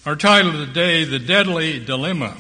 Our title today, The Deadly Dilemma.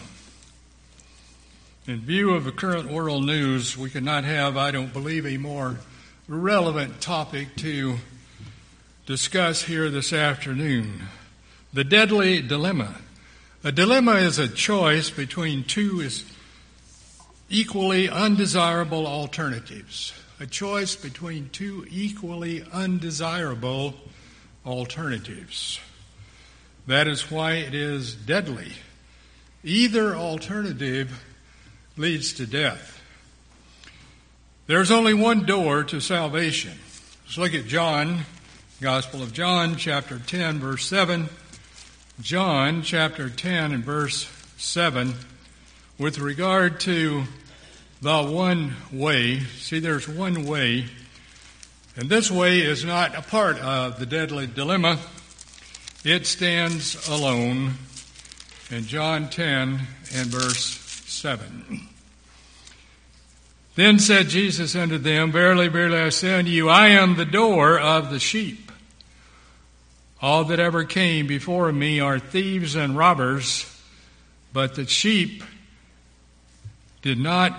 In view of the current world news, we could not have, I don't believe, a more relevant topic to discuss here this afternoon. The deadly dilemma. A dilemma is a choice between two equally undesirable alternatives. A choice between two equally undesirable alternatives. That is why it is deadly. Either alternative leads to death. There's only one door to salvation. Let's look at John, Gospel of John, chapter 10, verse 7. John, chapter 10 and verse 7. With regard to the one way, see, there's one way, and this way is not a part of the deadly dilemma. It stands alone in John 10 and verse 7. Then said Jesus unto them, Verily, verily, I say unto you, I am the door of the sheep. All that ever came before me are thieves and robbers, but the sheep did not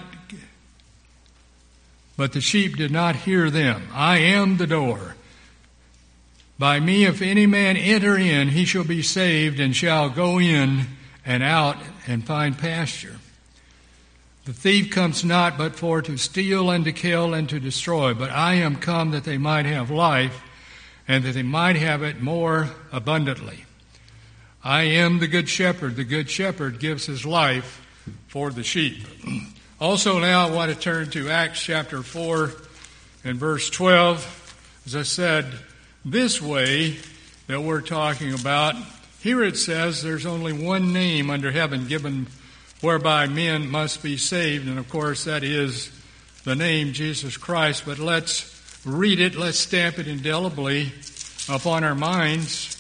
hear them. I am the door. By me, if any man enter in, he shall be saved, and shall go in and out and find pasture. The thief comes not but for to steal and to kill and to destroy. But I am come that they might have life, and that they might have it more abundantly. I am the good shepherd. The good shepherd gives his life for the sheep. Also now I want to turn to Acts chapter 4 and verse 12. As I said, this way that we're talking about, here it says there's only one name under heaven given whereby men must be saved. And of course that is the name Jesus Christ. But let's read it, let's stamp it indelibly upon our minds.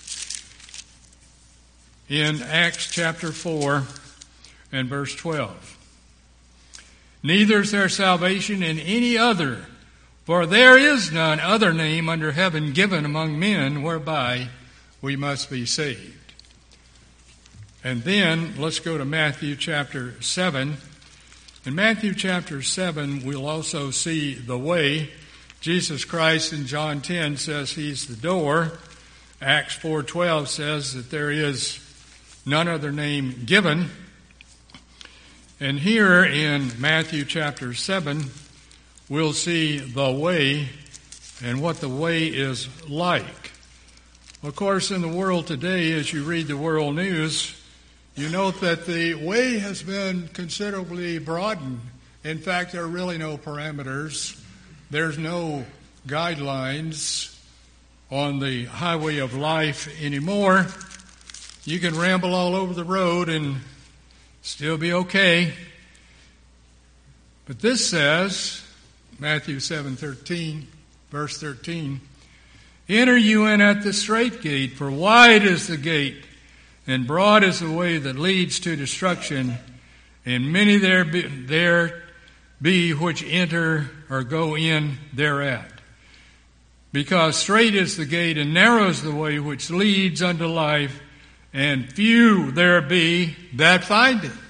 In Acts chapter 4 and verse 12. Neither is there salvation in any other, for there is none other name under heaven given among men whereby we must be saved. And then let's go to Matthew chapter 7. In Matthew chapter 7, we'll also see the way. Jesus Christ in John 10 says he's the door. Acts 4:12 says that there is none other name given. And here in Matthew chapter 7, we'll see the way and what the way is like. Of course, in the world today, as you read the world news, you note that the way has been considerably broadened. In fact, there are really no parameters. There's no guidelines on the highway of life anymore. You can ramble all over the road and still be okay. But this says, Matthew 7:13, verse 13, Enter you in at the strait gate, for wide is the gate, and broad is the way that leads to destruction, and many there be which enter or go in thereat. Because strait is the gate, and narrow is the way which leads unto life, and few there be that find it.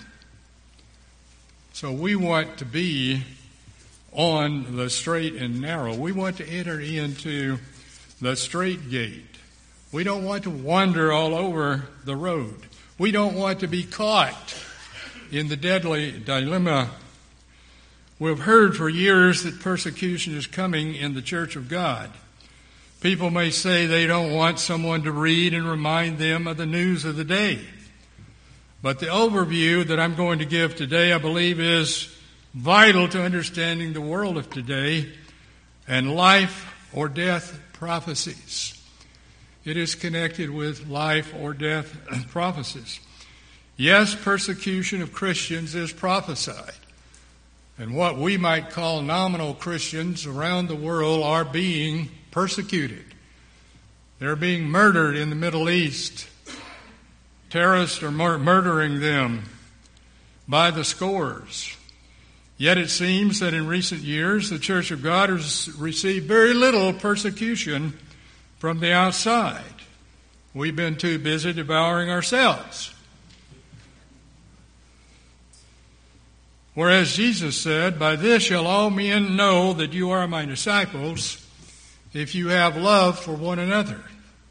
So we want to be on the straight and narrow. We want to enter into the straight gate. We don't want to wander all over the road. We don't want to be caught in the deadly dilemma. We've heard for years that persecution is coming in the Church of God. People may say they don't want someone to read and remind them of the news of the day. But the overview that I'm going to give today, I believe, is vital to understanding the world of today and life or death prophecies. It is connected with life or death prophecies. Yes, persecution of Christians is prophesied. And what we might call nominal Christians around the world are being persecuted. They're being murdered in the Middle East. Terrorists are murdering them by the scores. Yet it seems that in recent years the Church of God has received very little persecution from the outside. We've been too busy devouring ourselves. Whereas Jesus said, "By this shall all men know that you are my disciples, if you have love for one another."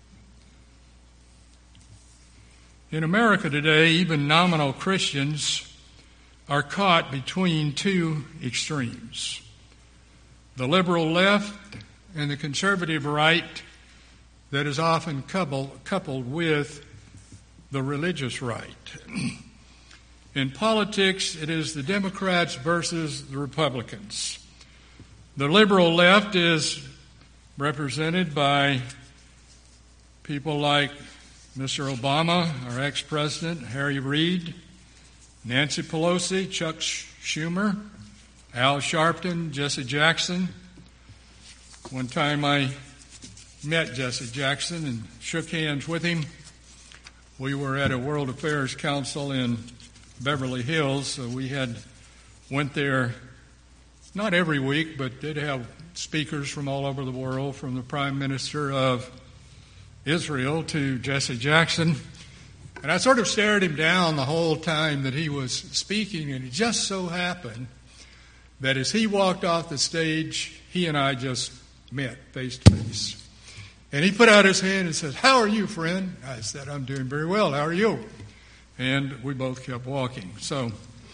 In America today, even nominal Christians are caught between two extremes: the liberal left and the conservative right that is often coupled with the religious right. In politics, it is the Democrats versus the Republicans. The liberal left is represented by people like Mr. Obama, our ex-president, Harry Reid, Nancy Pelosi, Chuck Schumer, Al Sharpton, Jesse Jackson. One time I met Jesse Jackson and shook hands with him. We were at a World Affairs Council in Beverly Hills. So we went there not every week, but did have speakers from all over the world, from the Prime Minister of Israel to Jesse Jackson. And I sort of stared him down the whole time that he was speaking, and it just so happened that as he walked off the stage, he and I just met face to face. And he put out his hand and said, "How are you, friend?" I said, "I'm doing very well. How are you?" And we both kept walking. So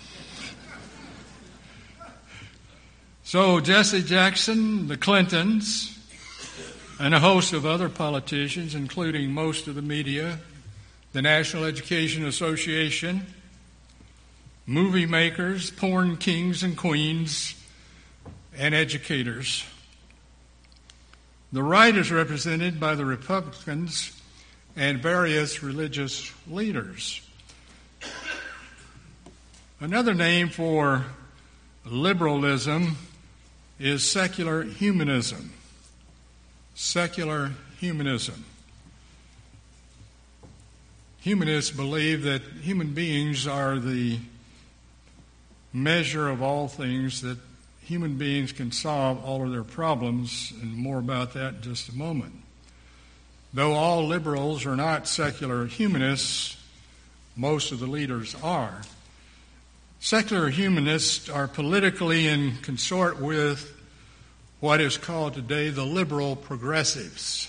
Jesse Jackson, the Clintons, and a host of other politicians, including most of the media, the National Education Association, movie makers, porn kings and queens, and educators. The right is represented by the Republicans and various religious leaders. Another name for liberalism is secular humanism. Secular humanism. Humanists believe that human beings are the measure of all things, that human beings can solve all of their problems, and more about that in just a moment. Though all liberals are not secular humanists, most of the leaders are. Secular humanists are politically in consort with what is called today the liberal progressives.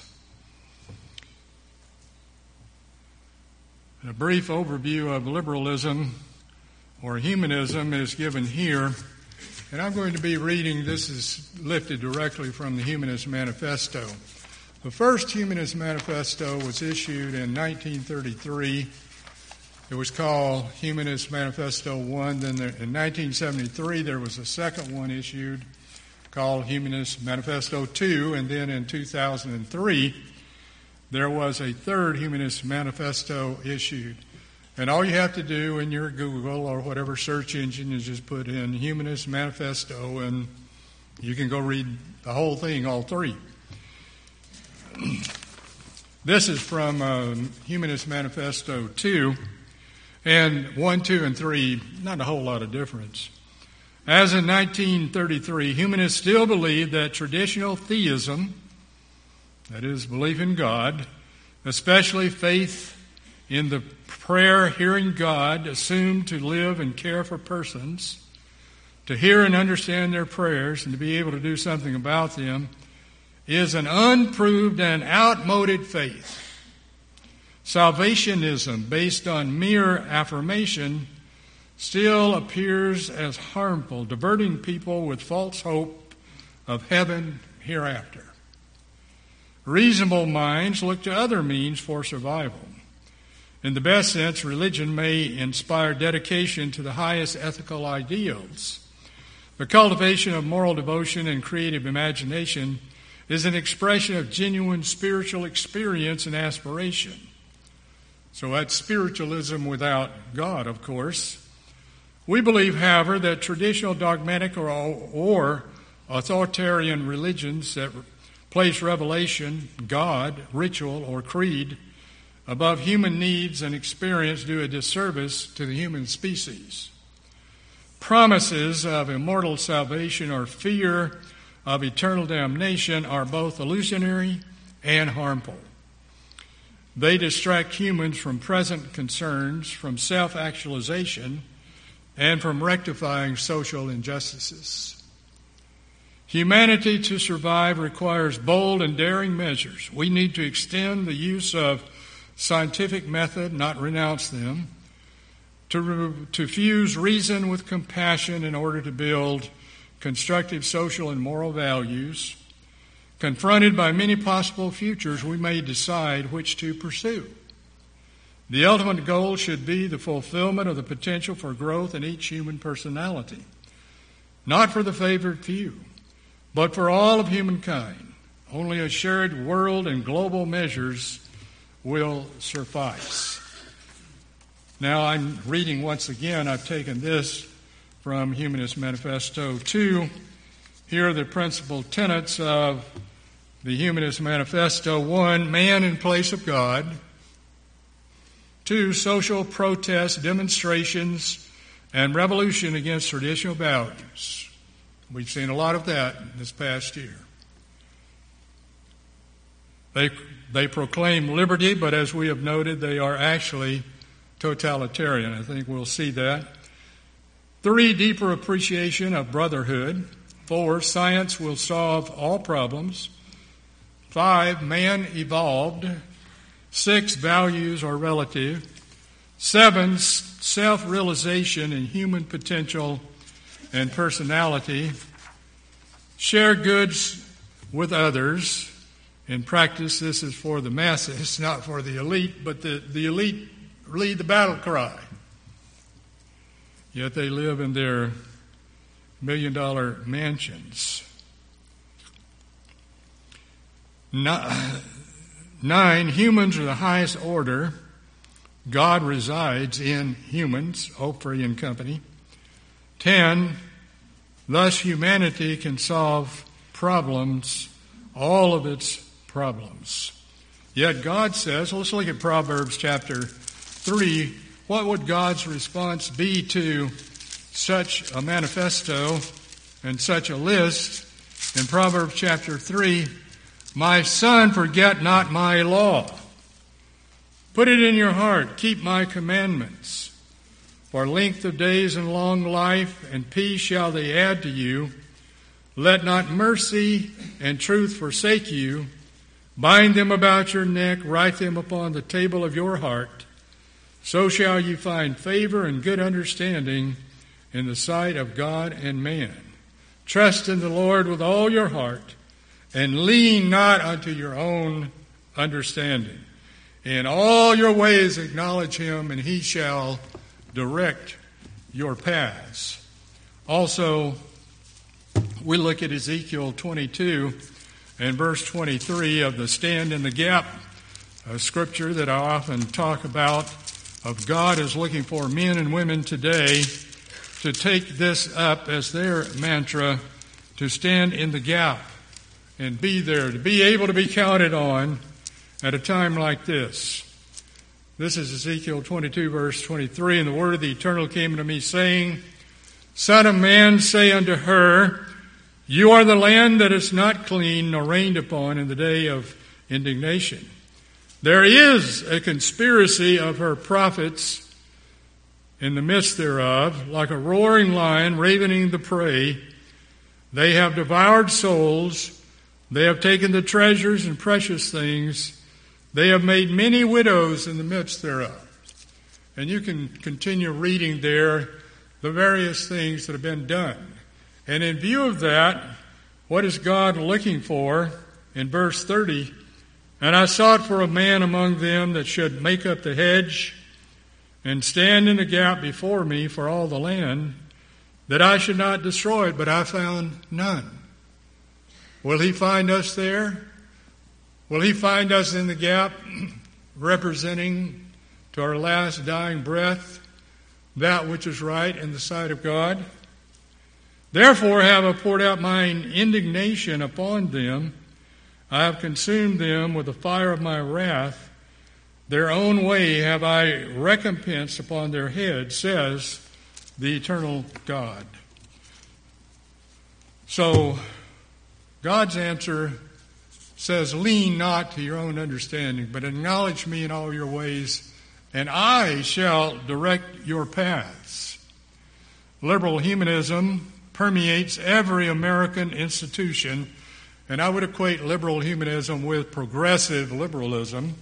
A brief overview of liberalism or humanism is given here, and I'm going to be reading, this is lifted directly from the Humanist Manifesto. The first Humanist Manifesto was issued in 1933. It was called Humanist Manifesto 1. Then in 1973, there was a second one issued called Humanist Manifesto 2. And then in 2003, there was a third Humanist Manifesto issued. And all you have to do in your Google or whatever search engine is just put in Humanist Manifesto, and you can go read the whole thing, all three. This is from Humanist Manifesto 2, and 1, 2, and 3, not a whole lot of difference. As in 1933, humanists still believe that traditional theism, that is, belief in God, especially faith in the prayer hearing God, assumed to live and care for persons, to hear and understand their prayers, and to be able to do something about them, is an unproved and outmoded faith. Salvationism, based on mere affirmation, still appears as harmful, diverting people with false hope of heaven hereafter. Reasonable minds look to other means for survival. In the best sense, religion may inspire dedication to the highest ethical ideals. The cultivation of moral devotion and creative imagination is an expression of genuine spiritual experience and aspiration. So that's spiritualism without God, of course. We believe, however, that traditional dogmatic or authoritarian religions that place revelation, God, ritual, or creed above human needs and experience do a disservice to the human species. Promises of immortal salvation or fear of eternal damnation are both illusionary and harmful. They distract humans from present concerns, from self-actualization, and from rectifying social injustices. Humanity to survive requires bold and daring measures. We need to extend the use of scientific method, not renounce them, to fuse reason with compassion in order to build constructive social and moral values. Confronted by many possible futures, we may decide which to pursue. The ultimate goal should be the fulfillment of the potential for growth in each human personality, not for the favored few, but for all of humankind. Only a shared world and global measures will suffice. Now I'm reading once again, I've taken this from Humanist Manifesto 2. Here are the principal tenets of the Humanist Manifesto. 1, man in place of God. 2, social protests, demonstrations, and revolution against traditional values. We've seen a lot of that this past year. They proclaim liberty, but as we have noted, they are actually totalitarian. I think we'll see that. 3, deeper appreciation of brotherhood. 4, science will solve all problems. 5, man evolved. 6, values are relative. 7, self-realization in human potential and personality. Share goods with others. In practice, this is for the masses, not for the elite, but the elite lead the battle cry. Yet they live in their million-dollar mansions. 9, humans are the highest order. God resides in humans, Oprah and Company. 10, thus humanity can solve problems, all of its problems. Yet God says, let's look at Proverbs chapter 3. What would God's response be to such a manifesto and such a list? In Proverbs chapter 3, my son, forget not my law. Put it in your heart. Keep my commandments. For length of days and long life and peace shall they add to you. Let not mercy and truth forsake you. Bind them about your neck. Write them upon the table of your heart. So shall you find favor and good understanding in the sight of God and man. Trust in the Lord with all your heart, and lean not unto your own understanding. In all your ways acknowledge him, and he shall direct your paths. Also, we look at Ezekiel 22 and verse 23 of the Stand in the Gap, a scripture that I often talk about, of God is looking for men and women today to take this up as their mantra, to stand in the gap and be there, to be able to be counted on at a time like this. This is Ezekiel 22, verse 23. And the word of the Eternal came unto me, saying, Son of man, say unto her, you are the land that is not clean nor rained upon in the day of indignation. There is a conspiracy of her prophets in the midst thereof, like a roaring lion ravening the prey. They have devoured souls. They have taken the treasures and precious things. They have made many widows in the midst thereof. And you can continue reading there the various things that have been done. And in view of that, what is God looking for in verse 30? And I sought for a man among them that should make up the hedge and stand in the gap before me for all the land, that I should not destroy it, but I found none. Will he find us there? Will he find us in the gap, representing to our last dying breath that which is right in the sight of God? Therefore have I poured out mine indignation upon them. I have consumed them with the fire of my wrath. Their own way have I recompensed upon their heads, says the eternal God. So, God's answer says, lean not to your own understanding, but acknowledge me in all your ways, and I shall direct your paths. Liberal humanism permeates every American institution, and I would equate liberal humanism with progressive liberalism.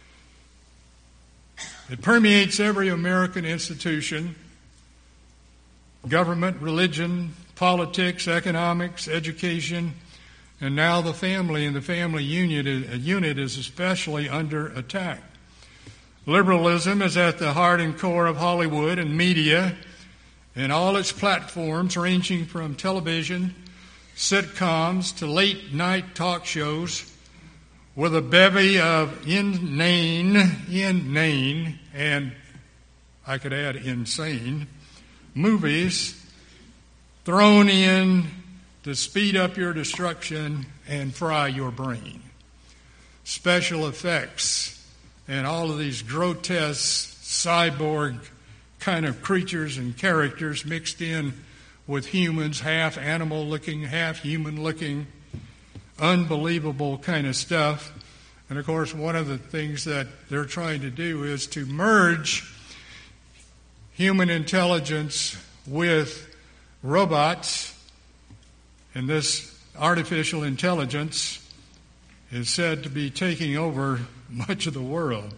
It permeates every American institution, government, religion, politics, economics, education, and now the family, and the family unit is especially under attack. Liberalism is at the heart and core of Hollywood and media and all its platforms, ranging from television, sitcoms, to late-night talk shows, with a bevy of inane, and I could add insane, movies thrown in to speed up your destruction and fry your brain. Special effects and all of these grotesque cyborg kind of creatures and characters mixed in with humans, half animal looking, half human looking, unbelievable kind of stuff. And of course, one of the things that they're trying to do is to merge human intelligence with robots, and this artificial intelligence is said to be taking over much of the world.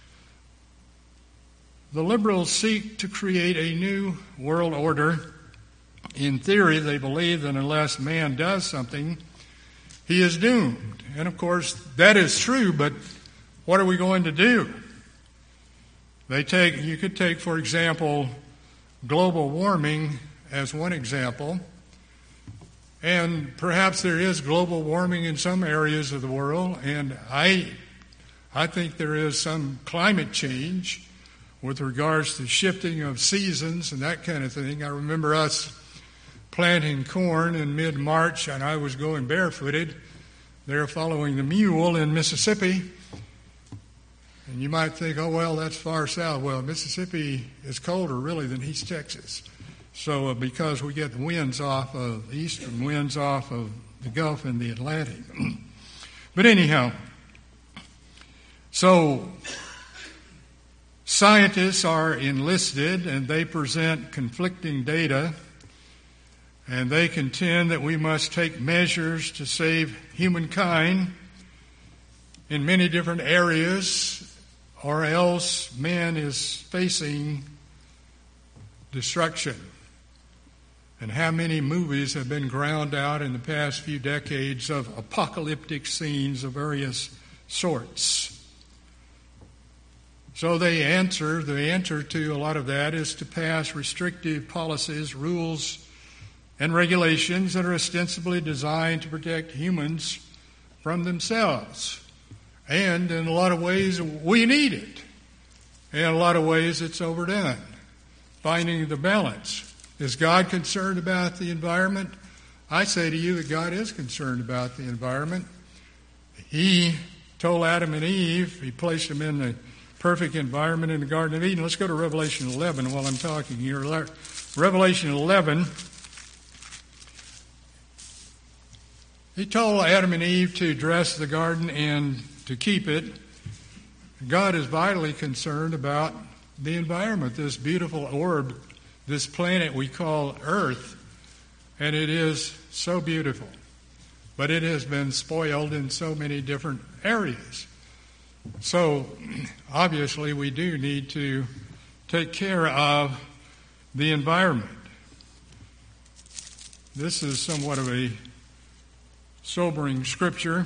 The liberals seek to create a new world order. In theory, they believe that unless man does something, he is doomed. And of course, that is true, but what are we going to do? You could take, for example, global warming as one example. And perhaps there is global warming in some areas of the world, and I think there is some climate change with regards to shifting of seasons and that kind of thing. I remember us planting corn in mid-March, and I was going barefooted there following the mule in Mississippi. And you might think, oh, well, that's far south. Well, Mississippi is colder, really, than East Texas. So because we get the winds off of the eastern winds off of the Gulf and the Atlantic. But anyhow, so scientists are enlisted, and they present conflicting data, and they contend that we must take measures to save humankind in many different areas, or else man is facing destruction. And how many movies have been ground out in the past few decades of apocalyptic scenes of various sorts? So the answer to a lot of that is to pass restrictive policies, rules, and regulations that are ostensibly designed to protect humans from themselves. And in a lot of ways, we need it. In a lot of ways, it's overdone. Finding the balance. Is God concerned about the environment? I say to you that God is concerned about the environment. He told Adam and Eve, he placed them in the perfect environment in the Garden of Eden. Let's go to Revelation 11 while I'm talking here. Revelation 11, he told Adam and Eve to dress the garden and to keep it. God is vitally concerned about the environment, this beautiful orb, this planet we call Earth, and it is so beautiful. But it has been spoiled in so many different areas. So, obviously, we do need to take care of the environment. This is somewhat of a sobering scripture.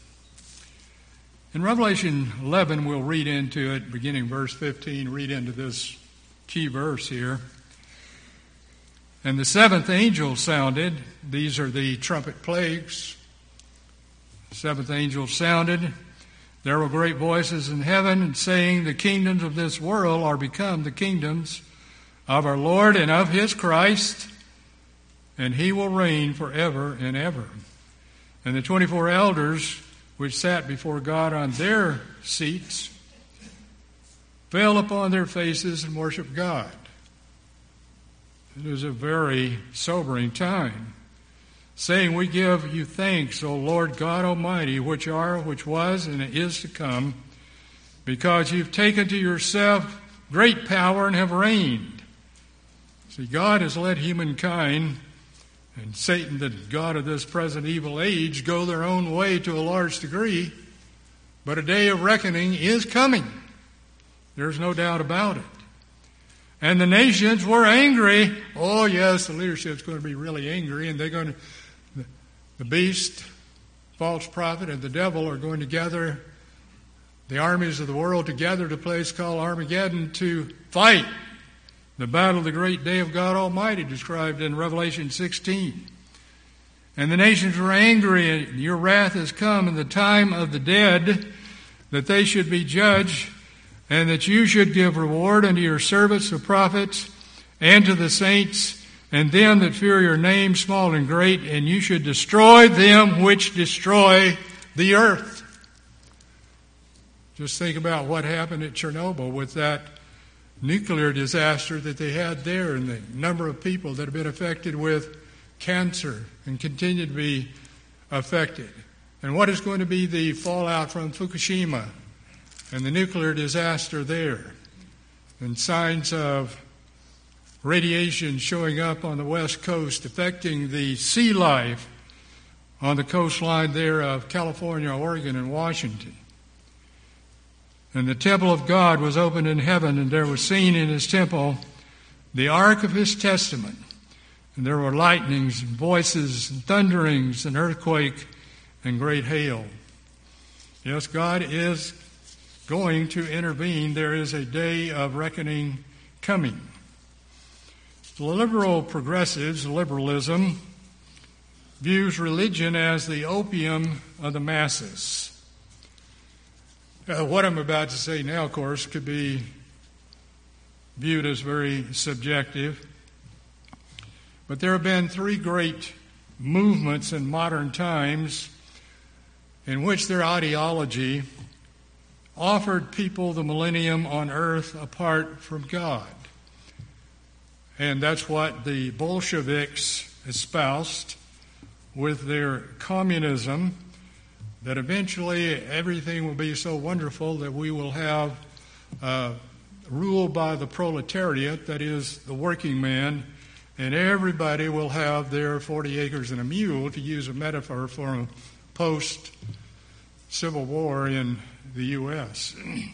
In Revelation 11, we'll read into it, beginning verse 15, read into this key verse here. And the seventh angel sounded. These are the trumpet plagues. The seventh angel sounded. There were great voices in heaven, and saying, the kingdoms of this world are become the kingdoms of our Lord and of his Christ, and he will reign forever and ever. And the 24 elders which sat before God on their seats fell upon their faces and worshiped God. It was a very sobering time. saying, We give you thanks, O Lord God Almighty, which are, which was, and is to come, because you've taken to yourself great power and have reigned. See, God has let humankind and Satan, the god of this present evil age, go their own way to a large degree, but a day of reckoning is coming. There's no doubt about it. And the nations were angry. Oh, yes, the leadership's going to be really angry, and they're going to, the beast, false prophet, and the devil are going to gather the armies of the world together at a place called Armageddon to fight the battle of the great day of God Almighty, described in Revelation 16. And the nations were angry, and your wrath has come in the time of the dead, that they should be judged, and that you should give reward unto your servants, the prophets, and to the saints, and them that fear your name, small and great, and you should destroy them which destroy the earth. Just think about what happened at Chernobyl with that nuclear disaster that they had there, and the number of people that have been affected with cancer and continue to be affected. And what is going to be the fallout from Fukushima and the nuclear disaster there, and signs of radiation showing up on the West Coast affecting the sea life on the coastline there of California, Oregon, and Washington. And the temple of God was opened in heaven, and there was seen in his temple the ark of his testament. And there were lightnings and voices and thunderings and earthquake and great hail. Yes, God is going to intervene. There is a day of reckoning coming. The liberal progressives, liberalism, views religion as the opium of the masses. What I'm about to say now, of course, could be viewed as very subjective. But there have been three great movements in modern times in which their ideology offered people the millennium on earth apart from God. And that's what the Bolsheviks espoused with their communism, that eventually everything will be so wonderful that we will have rule by the proletariat, that is, the working man, and everybody will have their 40 acres and a mule, to use a metaphor for a post-Civil War in the U.S.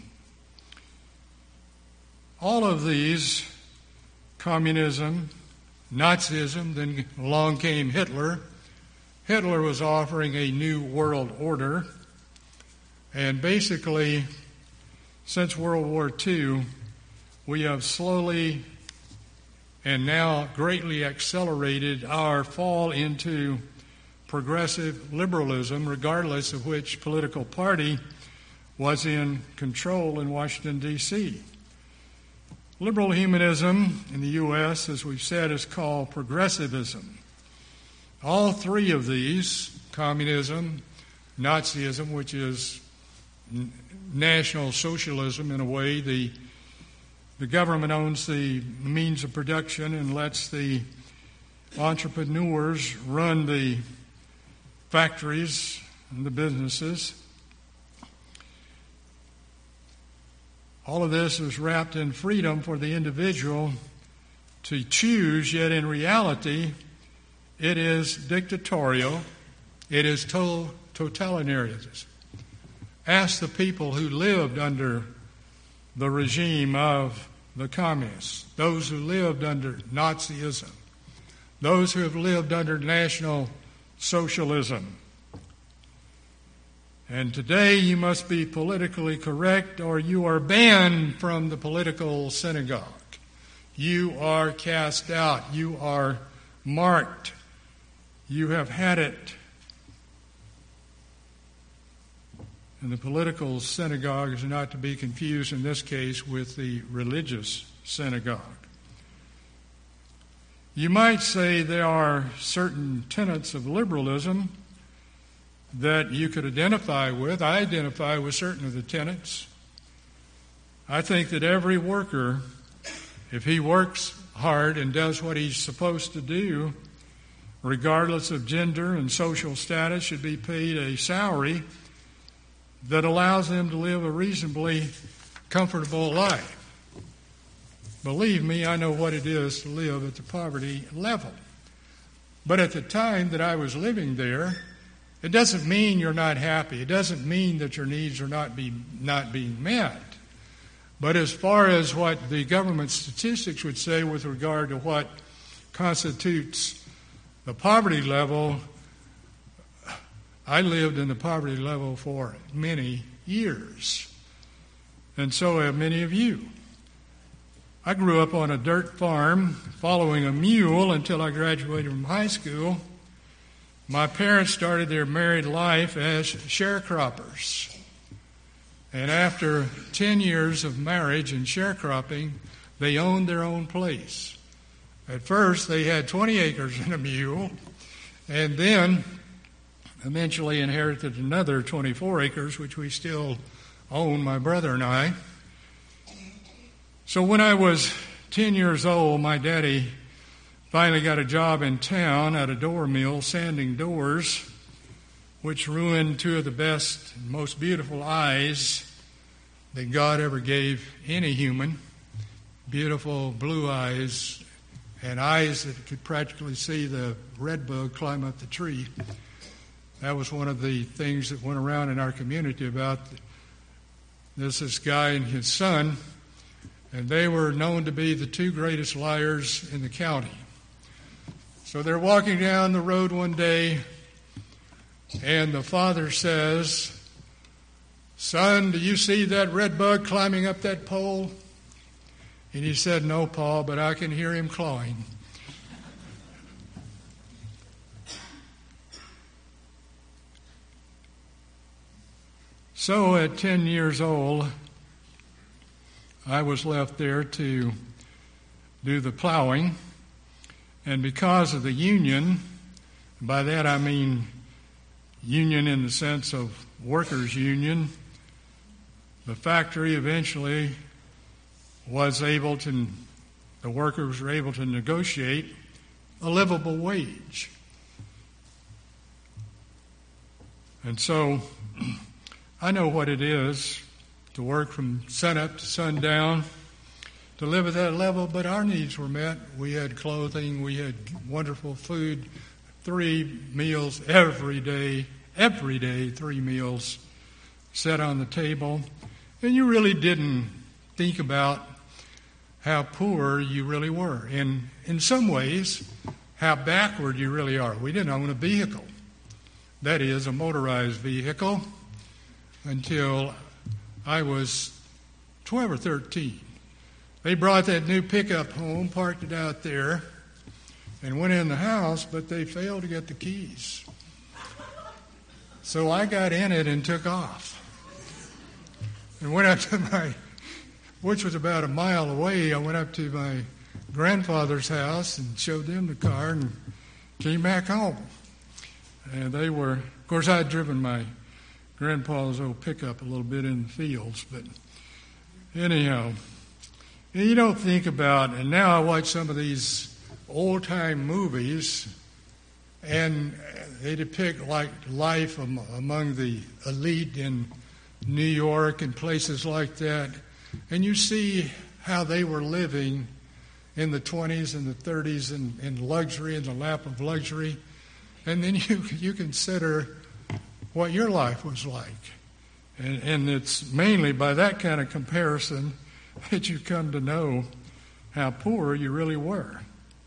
All of these, communism, Nazism, then along came Hitler. Hitler was offering a new world order, and basically, since World War II, we have slowly and now greatly accelerated our fall into progressive liberalism, regardless of which political party was in control in Washington, D.C. Liberal humanism in the U.S., as we've said, is called progressivism. All three of these, communism, Nazism, which is National Socialism in a way, the government owns the means of production and lets the entrepreneurs run the factories and the businesses. All of this is wrapped in freedom for the individual to choose, yet in reality, it is dictatorial. It is totalitarianism. Ask the people who lived under the regime of the communists, those who lived under Nazism, those who have lived under National Socialism. And today you must be politically correct, or you are banned from the political synagogue. You are cast out. You are marked. You have had it. And the political synagogue is not to be confused in this case with the religious synagogue. You might say there are certain tenets of liberalism that you could identify with. I identify with certain of the tenets. I think that every worker, if he works hard and does what he's supposed to do, regardless of gender and social status, should be paid a salary that allows them to live a reasonably comfortable life. Believe me, I know what it is to live at the poverty level. But at the time that I was living there, it doesn't mean you're not happy. It doesn't mean that your needs are not being met. But as far as what the government statistics would say with regard to what constitutes the poverty level, I lived in the poverty level for many years. And so have many of you. I grew up on a dirt farm following a mule until I graduated from high school. My parents started their married life as sharecroppers. And after 10 years of marriage and sharecropping, they owned their own place. At first, they had 20 acres and a mule, and then eventually inherited another 24 acres, which we still own, my brother and I. So when I was 10 years old, my daddy finally got a job in town at a door mill, sanding doors, which ruined two of the best and most beautiful eyes that God ever gave any human. Beautiful blue eyes and eyes that could practically see the red bug climb up the tree. That was one of the things that went around in our community about this guy and his son. And they were known to be the two greatest liars in the county. So they're walking down the road one day, and the father says, "Son, do you see that red bug climbing up that pole?" And he said, "No, Paul, but I can hear him clawing." So at 10 years old, I was left there to do the plowing, and because of the union, by that I mean union in the sense of workers' union, the factory eventually the workers were able to negotiate a livable wage. And so I know what it is to work from sunup to sundown, to live at that level, but our needs were met. We had clothing, we had wonderful food, 3 meals every day, 3 meals set on the table. And you really didn't think about how poor you really were. And in some ways, how backward you really are. We didn't own a vehicle. That is, a motorized vehicle, until I was 12 or 13. They brought that new pickup home, parked it out there, and went in the house, but they failed to get the keys. So I got in it and took off. And went up to which was about a mile away, I went up to my grandfather's house and showed them the car and came back home. And they were, of course, I had driven my grandpa's old pickup a little bit in the fields, but anyhow, you don't think about, and now I watch some of these old-time movies, and they depict like life among the elite in New York and places like that, and you see how they were living in the 20s and the 30s in luxury, in the lap of luxury, and then you consider what your life was like. And it's mainly by that kind of comparison that you come to know how poor you really were.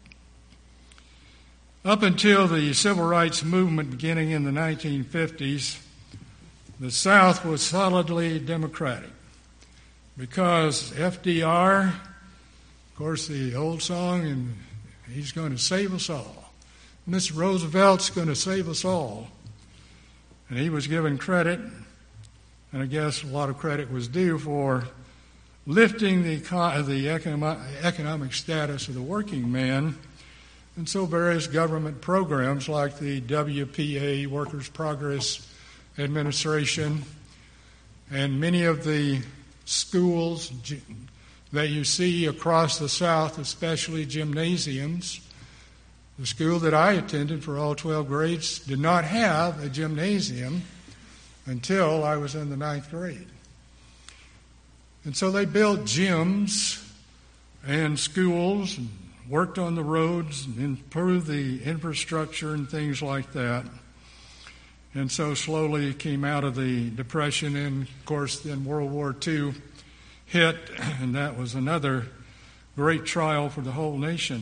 Up until the civil rights movement beginning in the 1950s, the South was solidly Democratic because FDR, of course, the old song, and he's going to save us all. Mr. Roosevelt's going to save us all. And he was given credit, and I guess a lot of credit was due for lifting the economic status of the working man. And so various government programs like the WPA, Workers' Progress Administration, and many of the schools that you see across the South, especially gymnasiums, The school that I attended for all 12 grades did not have a gymnasium until I was in the 9th grade. And so they built gyms and schools and worked on the roads and improved the infrastructure and things like that. And so slowly it came out of the Depression, and of course then World War II hit, and that was another great trial for the whole nation.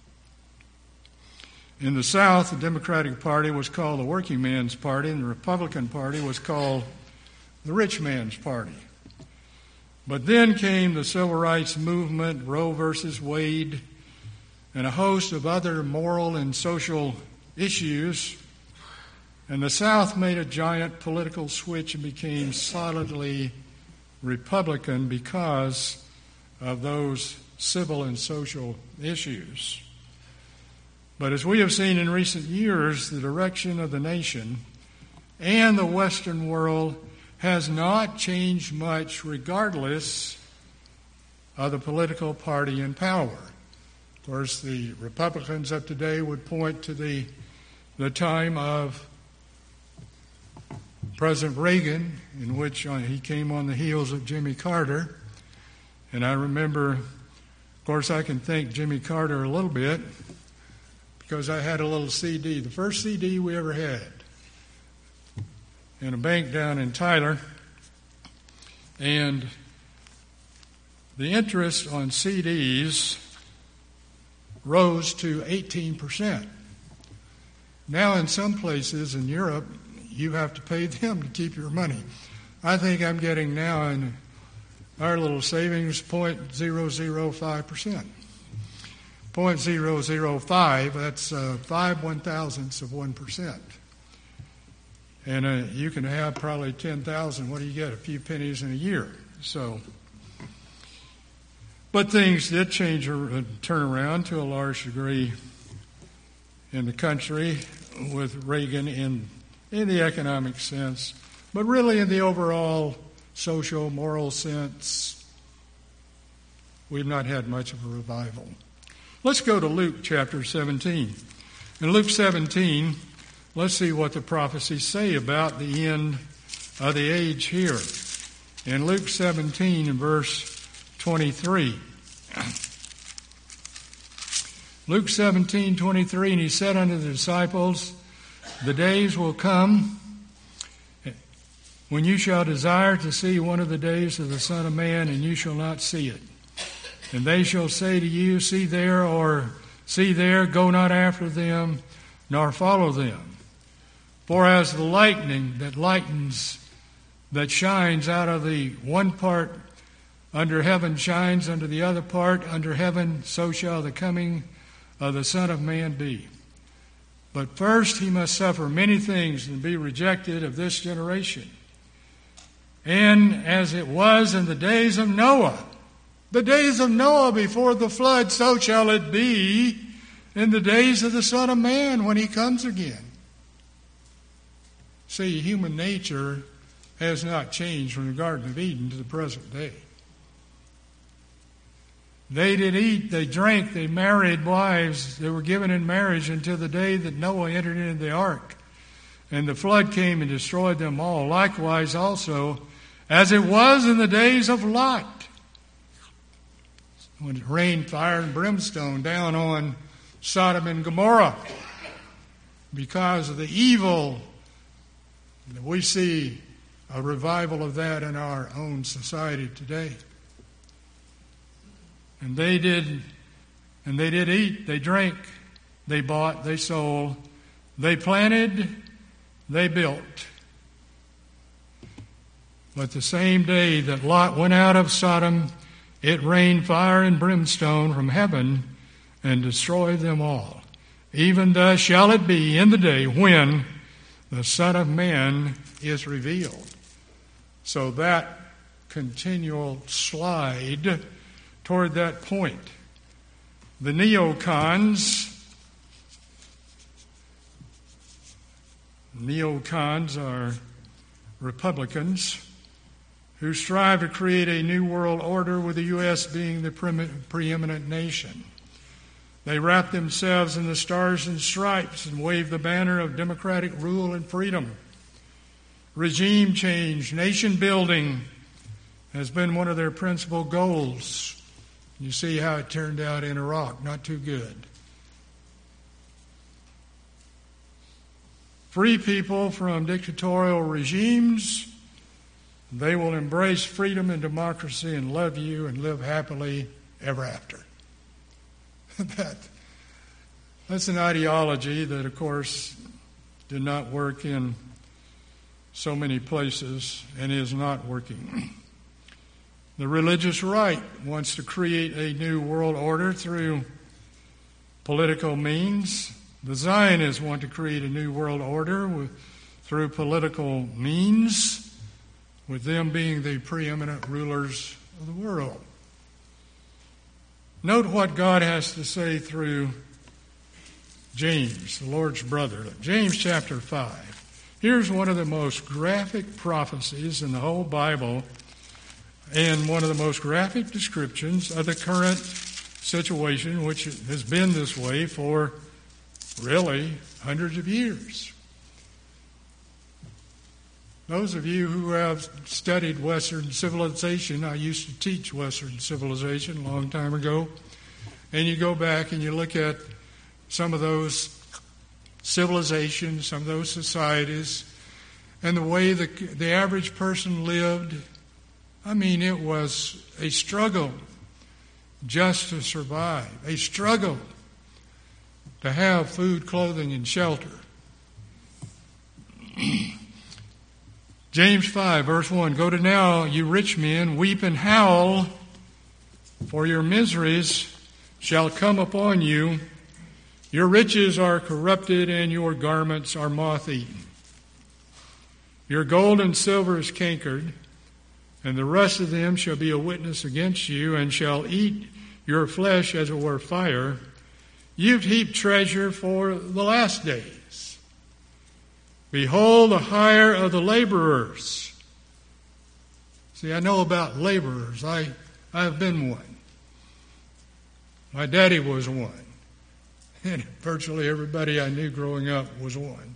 In the South, the Democratic Party was called the Working Man's Party, and the Republican Party was called the Rich Man's Party. But then came the Civil Rights Movement, Roe versus Wade, and a host of other moral and social issues, and the South made a giant political switch and became solidly Republican because of those civil and social issues. But as we have seen in recent years, the direction of the nation and the Western world has not changed much regardless of the political party in power. Of course, the Republicans of today would point to the time of President Reagan, in which he came on the heels of Jimmy Carter. And I remember, of course, I can thank Jimmy Carter a little bit because I had a little CD, the first CD we ever had, in a bank down in Tyler. And the interest on CDs rose to 18%. Now in some places in Europe, you have to pay them to keep your money. I think I'm getting now in our little savings 0.005%. 0.005, that's 5/1000ths of 1%. And you can have probably 10,000. What do you get? A few pennies in a year. But things did change or turn around to a large degree in the country with Reagan in the economic sense, but really in the overall social, moral sense, we've not had much of a revival. Let's go to Luke chapter 17. In Luke 17, let's see what the prophecies say about the end of the age here. In Luke 17 and verse 23. Luke 17:23, and he said unto the disciples, the days will come when you shall desire to see one of the days of the Son of Man, and you shall not see it. And they shall say to you, see there, or see there, go not after them, nor follow them. For as the lightning that shines out of the one part under heaven shines unto the other part under heaven, so shall the coming of the Son of Man be. But first he must suffer many things and be rejected of this generation. And as it was in the days of Noah before the flood, so shall it be in the days of the Son of Man when he comes again. See, human nature has not changed from the Garden of Eden to the present day. They did eat, they drank, they married wives. They were given in marriage until the day that Noah entered into the ark. And the flood came and destroyed them all. Likewise also, as it was in the days of Lot, when it rained fire and brimstone down on Sodom and Gomorrah. Because of the evil, we see a revival of that in our own society today. And they did eat, they drank, they bought, they sold, they planted, they built. But the same day that Lot went out of Sodom, it rained fire and brimstone from heaven and destroyed them all. Even thus shall it be in the day when the Son of Man is revealed. So that continual slide toward that point. The neocons are Republicans who strive to create a new world order with the U.S. being the preeminent nation. They wrap themselves in the stars and stripes and wave the banner of democratic rule and freedom. Regime change, nation building has been one of their principal goals. You see how it turned out in Iraq. Not too good. Free people from dictatorial regimes. They will embrace freedom and democracy and love you and live happily ever after. That's an ideology that, of course, did not work in so many places and is not working. The religious right wants to create a new world order through political means. The Zionists want to create a new world order through political means, with them being the preeminent rulers of the world. Note what God has to say through James, the Lord's brother. James chapter 5. Here's one of the most graphic prophecies in the whole Bible, and one of the most graphic descriptions of the current situation, which has been this way for really hundreds of years. Those of you who have studied Western civilization, I used to teach Western civilization a long time ago, and you go back and you look at some of those civilizations, some of those societies, and the way the average person lived. I mean, it was a struggle just to survive, a struggle to have food, clothing, and shelter. James 5, verse 1, Go to now, you rich men, weep and howl, for your miseries shall come upon you. Your riches are corrupted, and your garments are moth-eaten. Your gold and silver is cankered, and the rest of them shall be a witness against you, and shall eat your flesh as it were fire. You've heaped treasure for the last days. Behold the hire of the laborers. See, I know about laborers. I have been one. My daddy was one. And virtually everybody I knew growing up was one.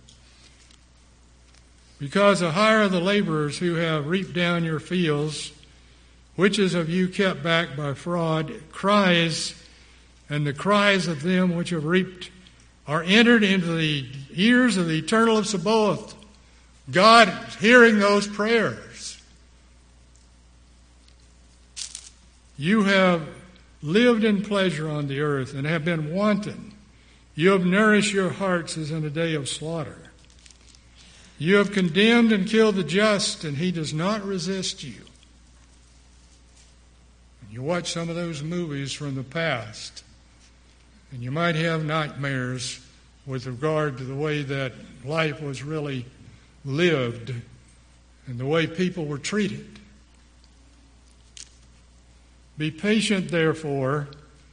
Because the hire of the laborers who have reaped down your fields, which is of you kept back by fraud, cries, and the cries of them which have reaped are entered into the ears of the Eternal of Sabaoth. God is hearing those prayers. You have lived in pleasure on the earth and have been wanton. You have nourished your hearts as in a day of slaughter. You have condemned and killed the just, and he does not resist you. And you watch some of those movies from the past, and you might have nightmares with regard to the way that life was really lived and the way people were treated. Be patient, therefore,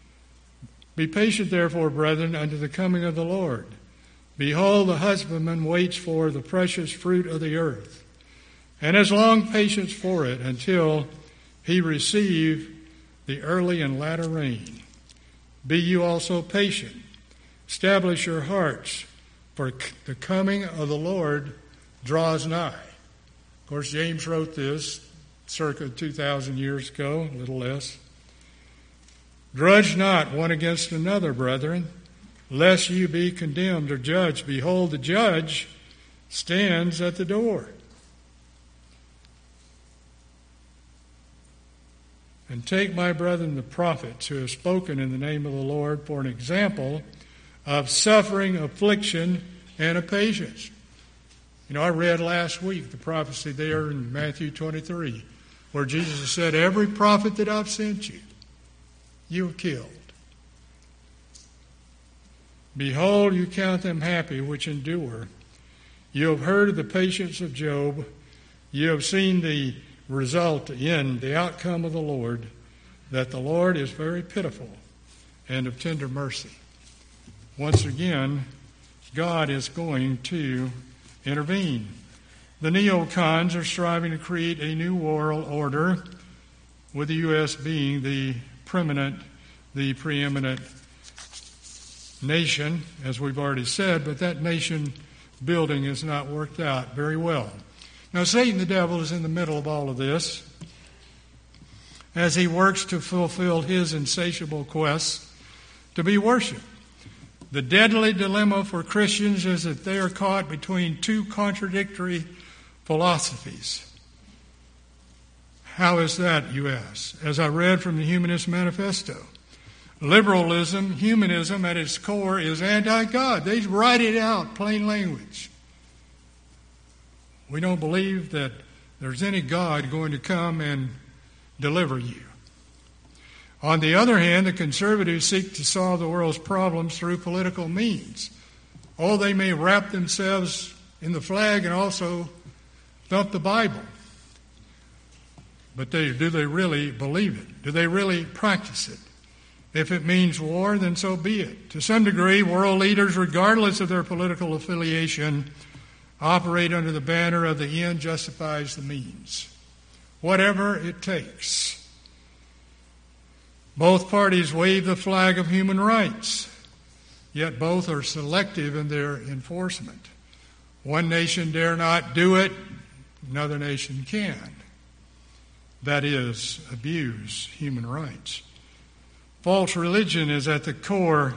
brethren, unto the coming of the Lord. Behold, the husbandman waits for the precious fruit of the earth, and has long patience for it until he receive the early and latter rain. Be you also patient. Establish your hearts, for the coming of the Lord draws nigh. Of course, James wrote this circa 2,000 years ago, a little less. Grudge not one against another, brethren, lest you be condemned or judged. Behold, the judge stands at the door. And take my brethren the prophets who have spoken in the name of the Lord for an example of suffering, affliction, and of patience. You know, I read last week the prophecy there in Matthew 23, where Jesus said, every prophet that I've sent you, you have killed. Behold, you count them happy which endure. You have heard of the patience of Job. You have seen the result in the outcome of the Lord, that the Lord is very pitiful and of tender mercy. Once again, God is going to intervene. The neocons are striving to create a new world order, with the U.S. being the preeminent nation, as we've already said, but that nation building has not worked out very well. Now, Satan, the devil, is in the middle of all of this as he works to fulfill his insatiable quest to be worshipped. The deadly dilemma for Christians is that they are caught between two contradictory philosophies. How is that, you ask? As I read from the Humanist Manifesto, liberalism, humanism at its core is anti-God. They write it out, plain language. We don't believe that there's any God going to come and deliver you. On the other hand, the conservatives seek to solve the world's problems through political means. Oh, they may wrap themselves in the flag and also thump the Bible. But do they really believe it? Do they really practice it? If it means war, then so be it. To some degree, world leaders, regardless of their political affiliation, operate under the banner of the end justifies the means. Whatever it takes. Both parties wave the flag of human rights, yet both are selective in their enforcement. One nation dare not do it, another nation can. That is, abuse human rights. False religion is at the core.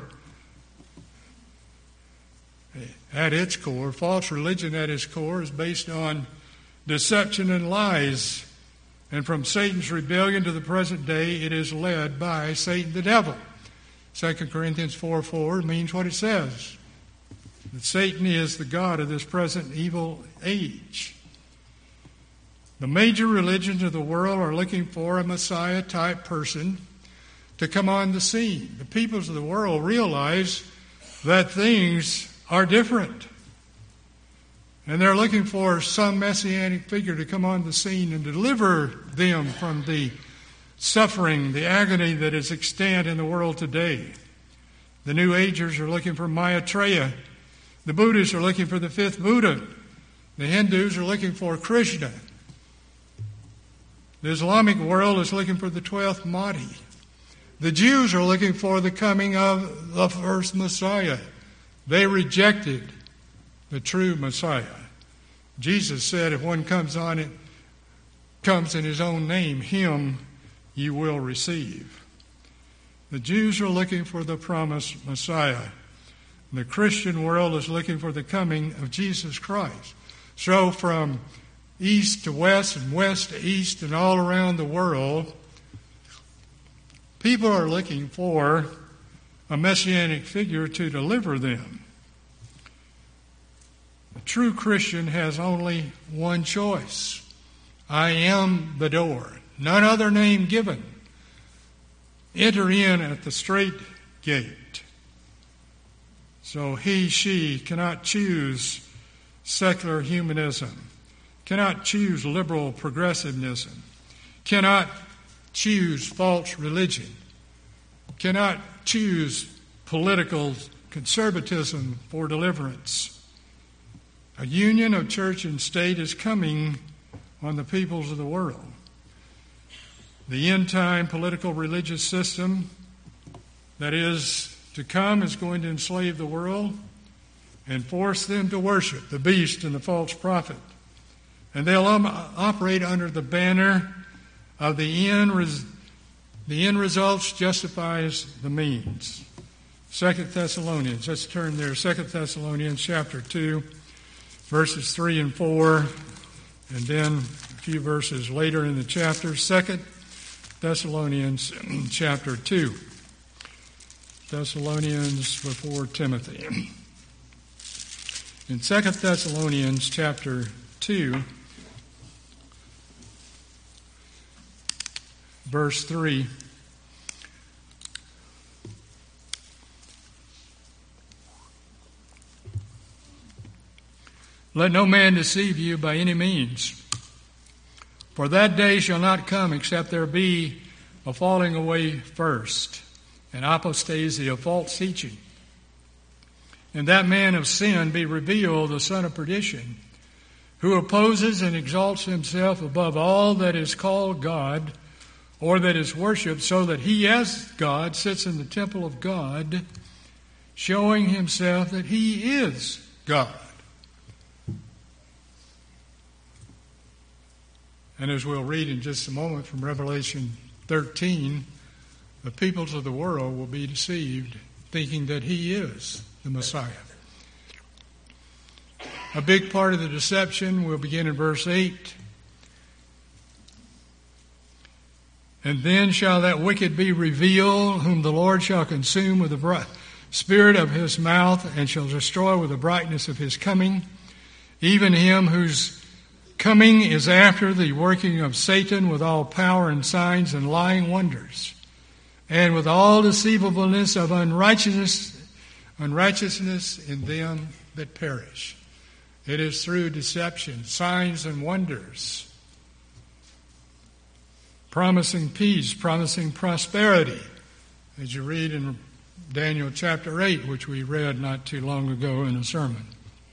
At its core, false religion at its core is based on deception and lies. And from Satan's rebellion to the present day, it is led by Satan the devil. 2 Corinthians 4:4 means what it says. That Satan is the god of this present evil age. The major religions of the world are looking for a Messiah-type person to come on the scene. The peoples of the world realize that things are different. And they're looking for some messianic figure to come on the scene and deliver them from the suffering, the agony that is extant in the world today. The New Agers are looking for Maitreya. The Buddhists are looking for the fifth Buddha. The Hindus are looking for Krishna. The Islamic world is looking for the 12th Mahdi. The Jews are looking for the coming of the first Messiah. They rejected the true Messiah. Jesus said, if one comes in his own name, him you will receive. The Jews are looking for the promised Messiah. The Christian world is looking for the coming of Jesus Christ. So from east to west and west to east and all around the world, people are looking for a messianic figure to deliver them. A true Christian has only one choice. I am the door. None other name given. Enter in at the strait gate. So he, she cannot choose secular humanism, cannot choose liberal progressivism, cannot choose false religion, cannot choose political conservatism for deliverance. A union of church and state is coming on the peoples of the world. The end-time political religious system that is to come is going to enslave the world and force them to worship the beast and the false prophet. And they'll operate under the banner of the end results justifies the means. 2 Thessalonians, let's turn there. 2 Thessalonians chapter 2, verses 3 and 4, and then a few verses later in the chapter. 2 Thessalonians chapter 2. Thessalonians before Timothy. In 2 Thessalonians chapter 2, verse 3, let no man deceive you by any means, for that day shall not come except there be a falling away first, and apostasy of false teaching, and that man of sin be revealed, the son of perdition, who opposes and exalts himself above all that is called God, or that is worshipped, so that he as God sits in the temple of God, showing himself that he is God. And as we'll read in just a moment from Revelation 13, the peoples of the world will be deceived, thinking that he is the Messiah. A big part of the deception will begin in verse 8. And then shall that wicked be revealed, whom the Lord shall consume with the spirit of his mouth, and shall destroy with the brightness of his coming, even him whose coming is after the working of Satan with all power and signs and lying wonders, and with all deceivableness of unrighteousness in them that perish. It is through deception, signs and wonders, promising peace, promising prosperity, as you read in Daniel chapter 8, which we read not too long ago in a sermon.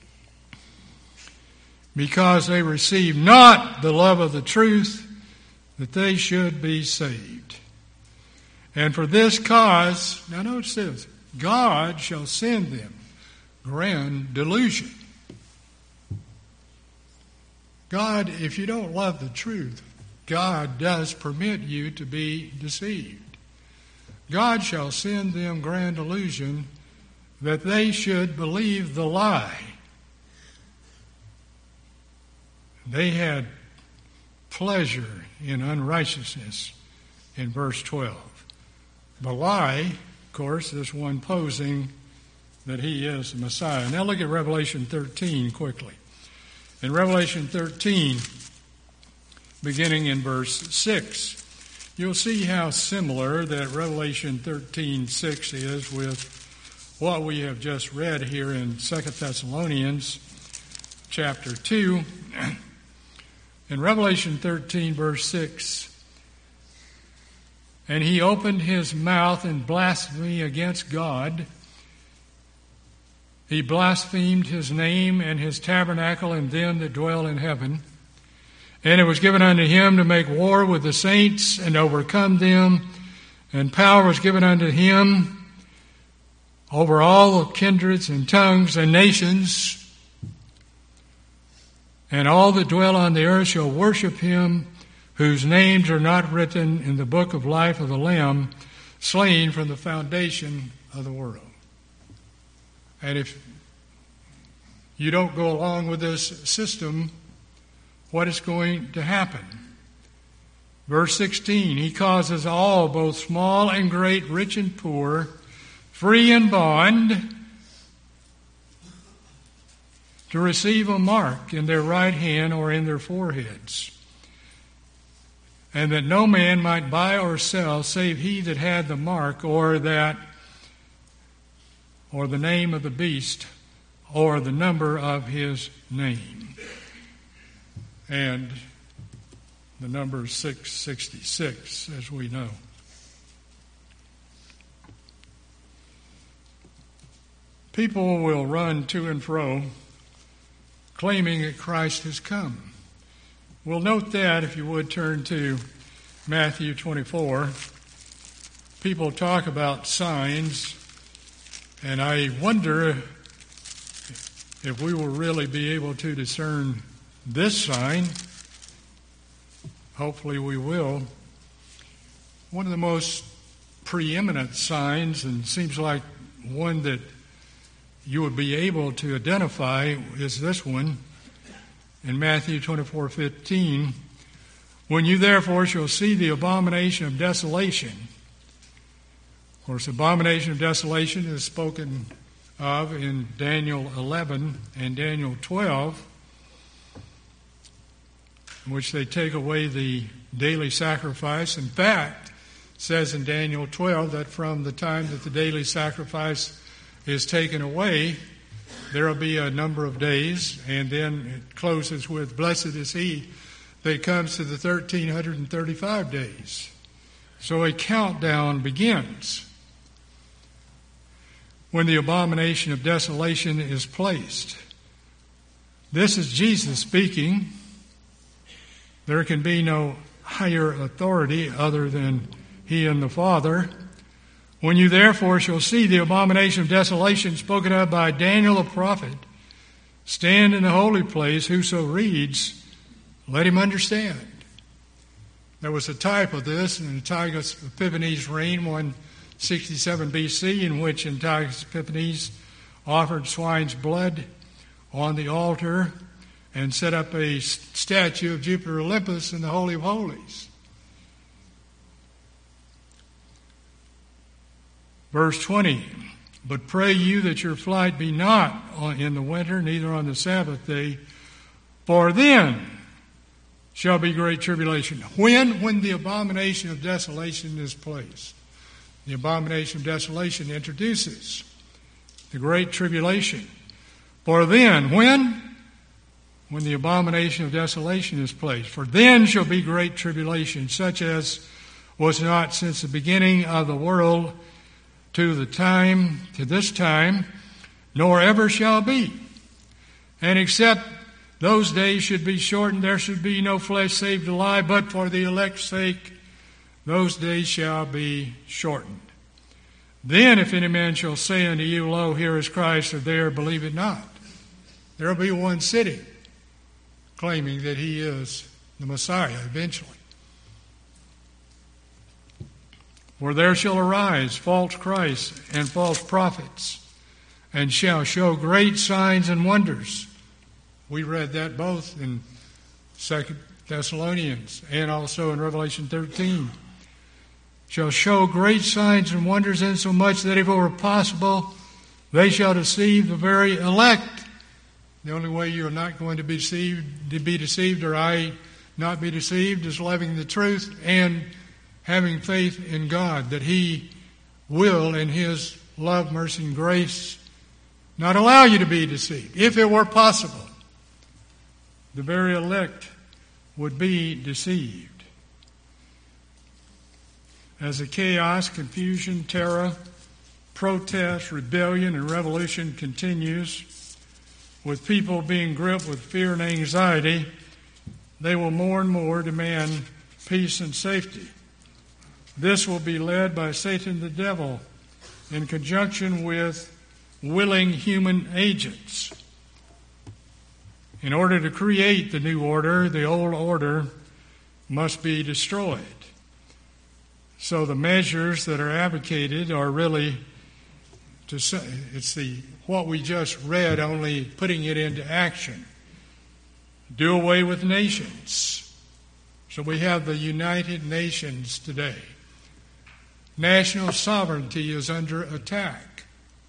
Because they receive not the love of the truth, that they should be saved. And for this cause, now notice this, God shall send them grand delusion. God, if you don't love the truth, God does permit you to be deceived. God shall send them grand delusion that they should believe the lie. They had pleasure in unrighteousness in verse 12. The lie, of course, is one posing that he is the Messiah. Now look at Revelation 13 quickly. In Revelation 13, beginning in verse 6, you'll see how similar that Revelation 13:6 is with what we have just read here in 2 Thessalonians chapter 2. In Revelation 13, verse 6, and he opened his mouth in blasphemy against God. He blasphemed his name and his tabernacle and them that dwell in heaven. And it was given unto him to make war with the saints and overcome them. And power was given unto him over all kindreds and tongues and nations. And all that dwell on the earth shall worship him, whose names are not written in the book of life of the Lamb, slain from the foundation of the world. And if you don't go along with this system, what is going to happen? Verse 16, he causes all, both small and great, rich and poor, free and bond, to receive a mark in their right hand or in their foreheads, and that no man might buy or sell save he that had the mark or the name of the beast or the number of his name. And the number is 666, as we know. People will run to and fro claiming that Christ has come. We'll note that, if you would turn to Matthew 24. People talk about signs, and I wonder if we will really be able to discern this sign. Hopefully we will. One of the most preeminent signs, and seems like one that you would be able to identify, is this one in Matthew 24:15. When you therefore shall see the abomination of desolation. Of course, abomination of desolation is spoken of in Daniel 11 and Daniel 12, in which they take away the daily sacrifice. In fact, it says in Daniel 12 that from the time that the daily sacrifice is taken away, there will be a number of days, and then it closes with, blessed is he that comes to the 1,335 days. So a countdown begins when the abomination of desolation is placed. This is Jesus speaking. There can be no higher authority other than he and the Father. When you therefore shall see the abomination of desolation spoken of by Daniel the prophet stand in the holy place, whoso reads, let him understand. There was a type of this in Antiochus Epiphanes' reign, 167 BC, in which Antiochus Epiphanes offered swine's blood on the altar and set up a statue of Jupiter Olympus in the Holy of Holies. Verse 20, but pray you that your flight be not in the winter, neither on the Sabbath day, for then shall be great tribulation. When the abomination of desolation is placed. The abomination of desolation introduces the great tribulation. For then, when the abomination of desolation is placed, for then shall be great tribulation, such as was not since the beginning of the world to this time, nor ever shall be. And except those days should be shortened, there should be no flesh saved alive, but for the elect's sake, those days shall be shortened. Then if any man shall say unto you, lo, here is Christ, or there, believe it not. There will be one sitting, claiming that he is the Messiah eventually. For there shall arise false Christs and false prophets, and shall show great signs and wonders. We read that both in 2 Thessalonians and also in Revelation 13. Shall show great signs and wonders, insomuch that if it were possible, they shall deceive the very elect. The only way you're not going to be deceived, or I not be deceived, is loving the truth and having faith in God, that He will, in His love, mercy, and grace, not allow you to be deceived. If it were possible, the very elect would be deceived. As the chaos, confusion, terror, protest, rebellion, and revolution continues, with people being gripped with fear and anxiety, they will more and more demand peace and safety. This will be led by Satan the devil in conjunction with willing human agents. In order to create the new order, the old order must be destroyed. So the measures that are advocated are really what we just read, only putting it into action. Do away with nations. So we have the United Nations today. National sovereignty is under attack.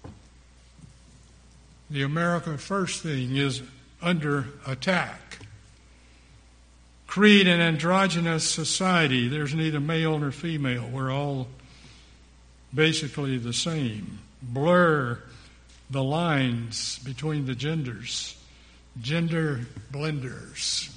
The America First thing is under attack. Create an androgynous society. There's neither male nor female. We're all basically the same. Blur the lines between the genders. Gender blenders.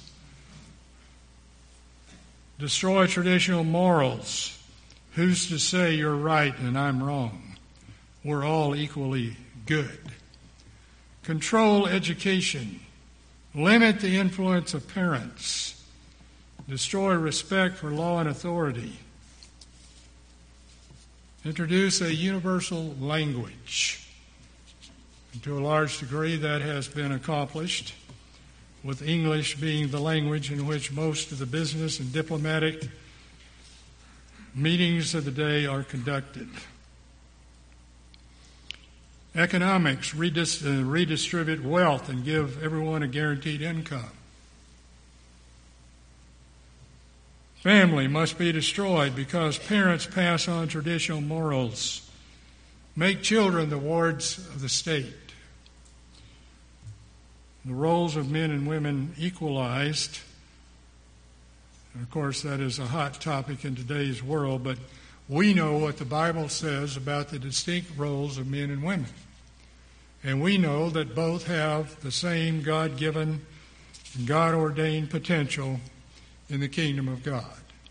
Destroy traditional morals. Who's to say you're right and I'm wrong? We're all equally good. Control education. Limit the influence of parents. Destroy respect for law and authority. Introduce a universal language. And to a large degree, that has been accomplished, with English being the language in which most of the business and diplomatic meetings of the day are conducted. Economics, redistribute wealth and give everyone a guaranteed income. Family must be destroyed because parents pass on traditional morals. Make children the wards of the state. The roles of men and women equalized. And of course, that is a hot topic in today's world, but we know what the Bible says about the distinct roles of men and women. And we know that both have the same God-given, God-ordained potential in the kingdom of God.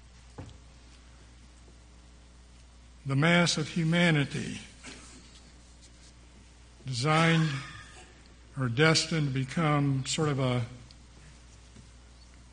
The mass of humanity, designed or destined to become sort of a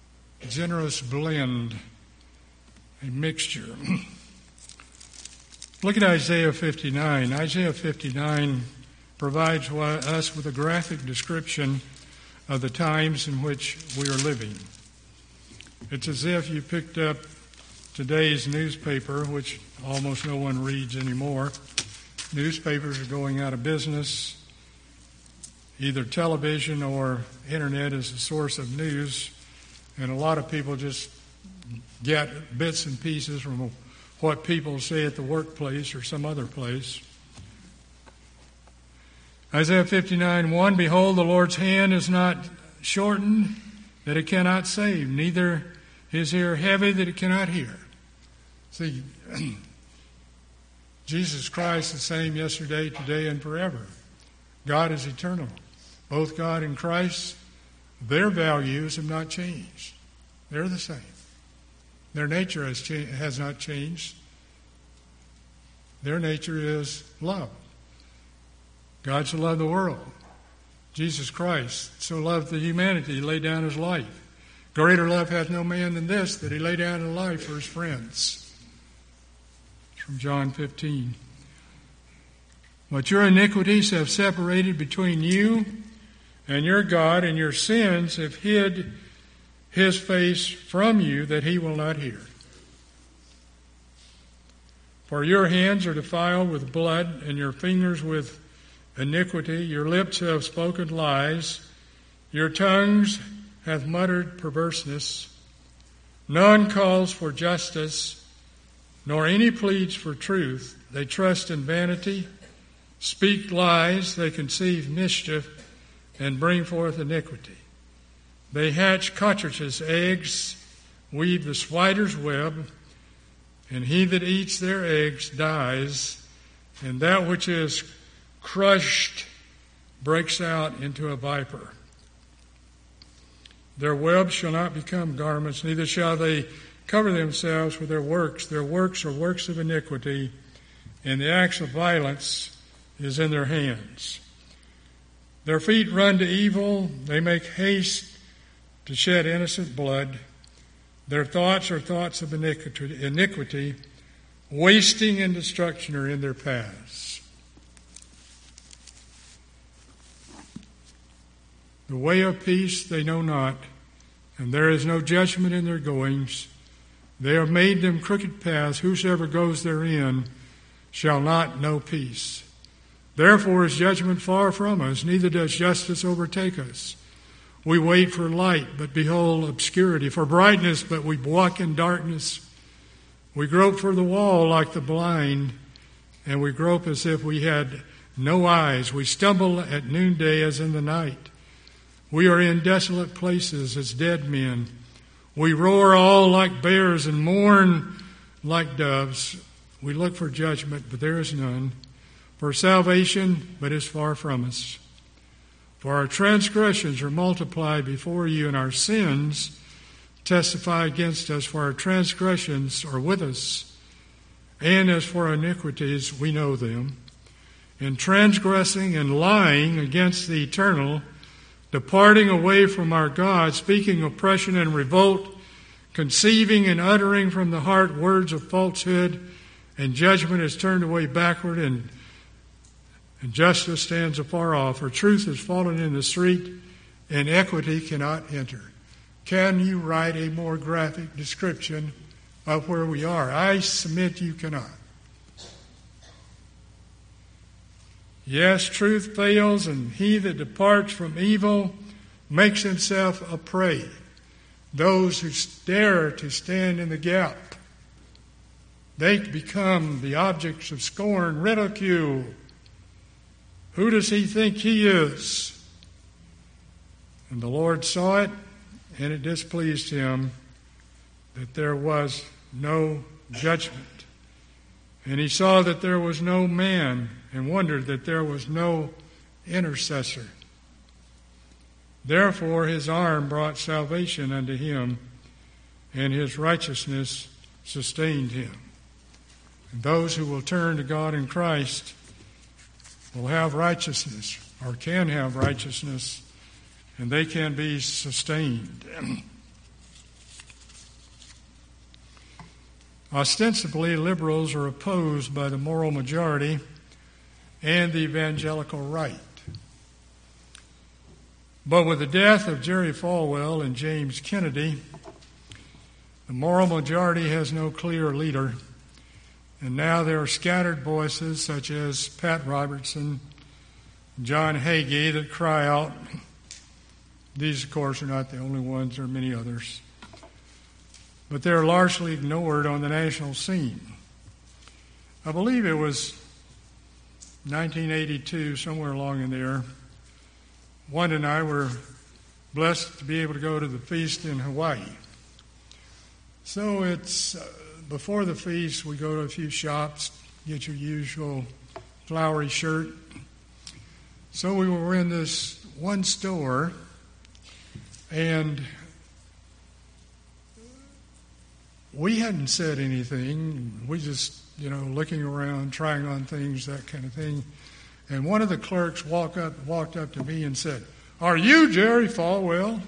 generous blend, a mixture Look at Isaiah 59. Isaiah 59 provides us with a graphic description of the times in which we are living. It's as if you picked up today's newspaper, which almost no one reads anymore. Newspapers are going out of business. Either television or internet is the source of news, and a lot of people just get bits and pieces from what people say at the workplace or some other place. Isaiah 59:1, Behold, the Lord's hand is not shortened that it cannot save, neither his ear heavy that it cannot hear. See, Jesus Christ the same yesterday, today, and forever. God is eternal. Both God and Christ, their values have not changed. They're the same. Their nature has not changed. Their nature is love. God so loved the world. Jesus Christ so loved the humanity, he laid down his life. Greater love hath no man than this, that he lay down his life for his friends. It's from John 15. But your iniquities have separated between you and your God, and your sins have hid his face from you, that he will not hear. For your hands are defiled with blood, and your fingers with iniquity. Your lips have spoken lies. Your tongues have muttered perverseness. None calls for justice, nor any pleads for truth. They trust in vanity, speak lies, they conceive mischief, and bring forth iniquity. They hatch cockatrices' eggs, weave the spider's web, and he that eats their eggs dies, and that which is crushed breaks out into a viper. Their webs shall not become garments, neither shall they cover themselves with their works. Their works are works of iniquity, and the acts of violence is in their hands. Their feet run to evil, they make haste to shed innocent blood. Their thoughts are thoughts of iniquity, wasting and destruction are in their paths. The way of peace they know not, and there is no judgment in their goings. They have made them crooked paths. Whosoever goes therein shall not know peace. Therefore is judgment far from us, neither does justice overtake us. We wait for light, but behold obscurity, for brightness, but we walk in darkness. We grope for the wall like the blind, and we grope as if we had no eyes. We stumble at noonday as in the night. We are in desolate places as dead men. We roar all like bears and mourn like doves. We look for judgment, but there is none. For salvation, but is far from us. For our transgressions are multiplied before you, and our sins testify against us. For our transgressions are with us, and as for our iniquities, we know them. In transgressing and lying against the eternal, departing away from our God, speaking oppression and revolt, conceiving and uttering from the heart words of falsehood, and judgment is turned away backward, and justice stands afar off, for truth has fallen in the street, and equity cannot enter. Can you write a more graphic description of where we are? I submit you cannot. Yes, truth fails, and he that departs from evil makes himself a prey. Those who dare to stand in the gap, they become the objects of scorn, ridicule. Who does he think he is? And the Lord saw it, and it displeased him that there was no judgment. And he saw that there was no man, and wondered that there was no intercessor. Therefore his arm brought salvation unto him, and his righteousness sustained him. And those who will turn to God in Christ will have righteousness, or can have righteousness, and they can be sustained. Ostensibly, liberals are opposed by the moral majority and the evangelical right. But with the death of Jerry Falwell and James Kennedy, the moral majority has no clear leader, and now there are scattered voices such as Pat Robertson, John Hagee that cry out. These, of course, are not the only ones. There are many others. But they're largely ignored on the national scene. I believe it was 1982, somewhere along in there. Wanda and I were blessed to be able to go to the feast in Hawaii. So it's before the feast, we go to a few shops, get your usual flowery shirt. So we were in this one store, and we hadn't said anything. We just, looking around, trying on things, that kind of thing. And one of the clerks walked up to me and said, "Are you Jerry Falwell?"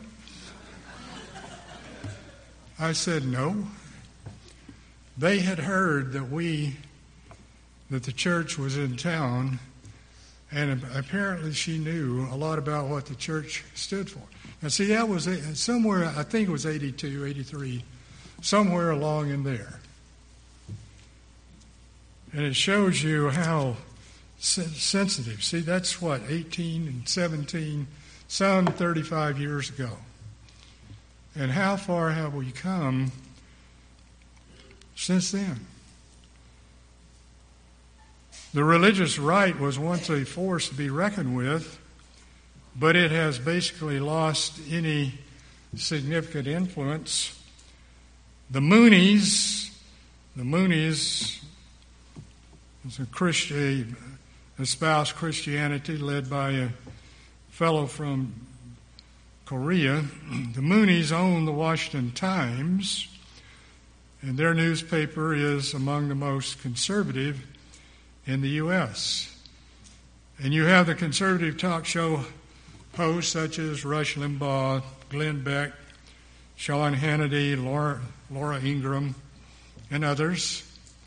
I said, "No." They had heard that the church was in town, and apparently she knew a lot about what the church stood for. Now, see, that was somewhere, I think it was 82, 83, somewhere along in there. And it shows you how sensitive. See, that's what, 18 and 17, some 35 years ago. And how far have we come since then? The religious right was once a force to be reckoned with, but it has basically lost any significant influence. The Moonies is a Christian, espoused Christianity led by a fellow from Korea. The Moonies own the Washington Times, and their newspaper is among the most conservative in the U.S. And you have the conservative talk show hosts such as Rush Limbaugh, Glenn Beck, Sean Hannity, Laura Ingraham, and others.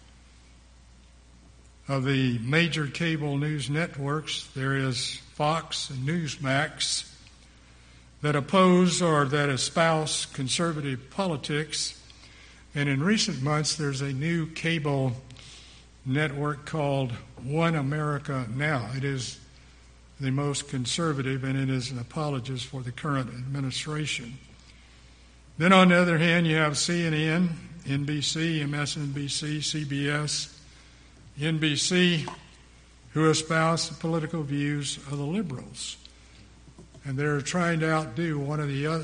Of the major cable news networks, there is Fox and Newsmax that oppose or that espouse conservative politics. And in recent months, there's a new cable network called One America Now. It is the most conservative, and it is an apologist for the current administration. Then on the other hand, you have CNN, NBC, MSNBC, CBS, NBC, who espouse the political views of the liberals. And they're trying to outdo one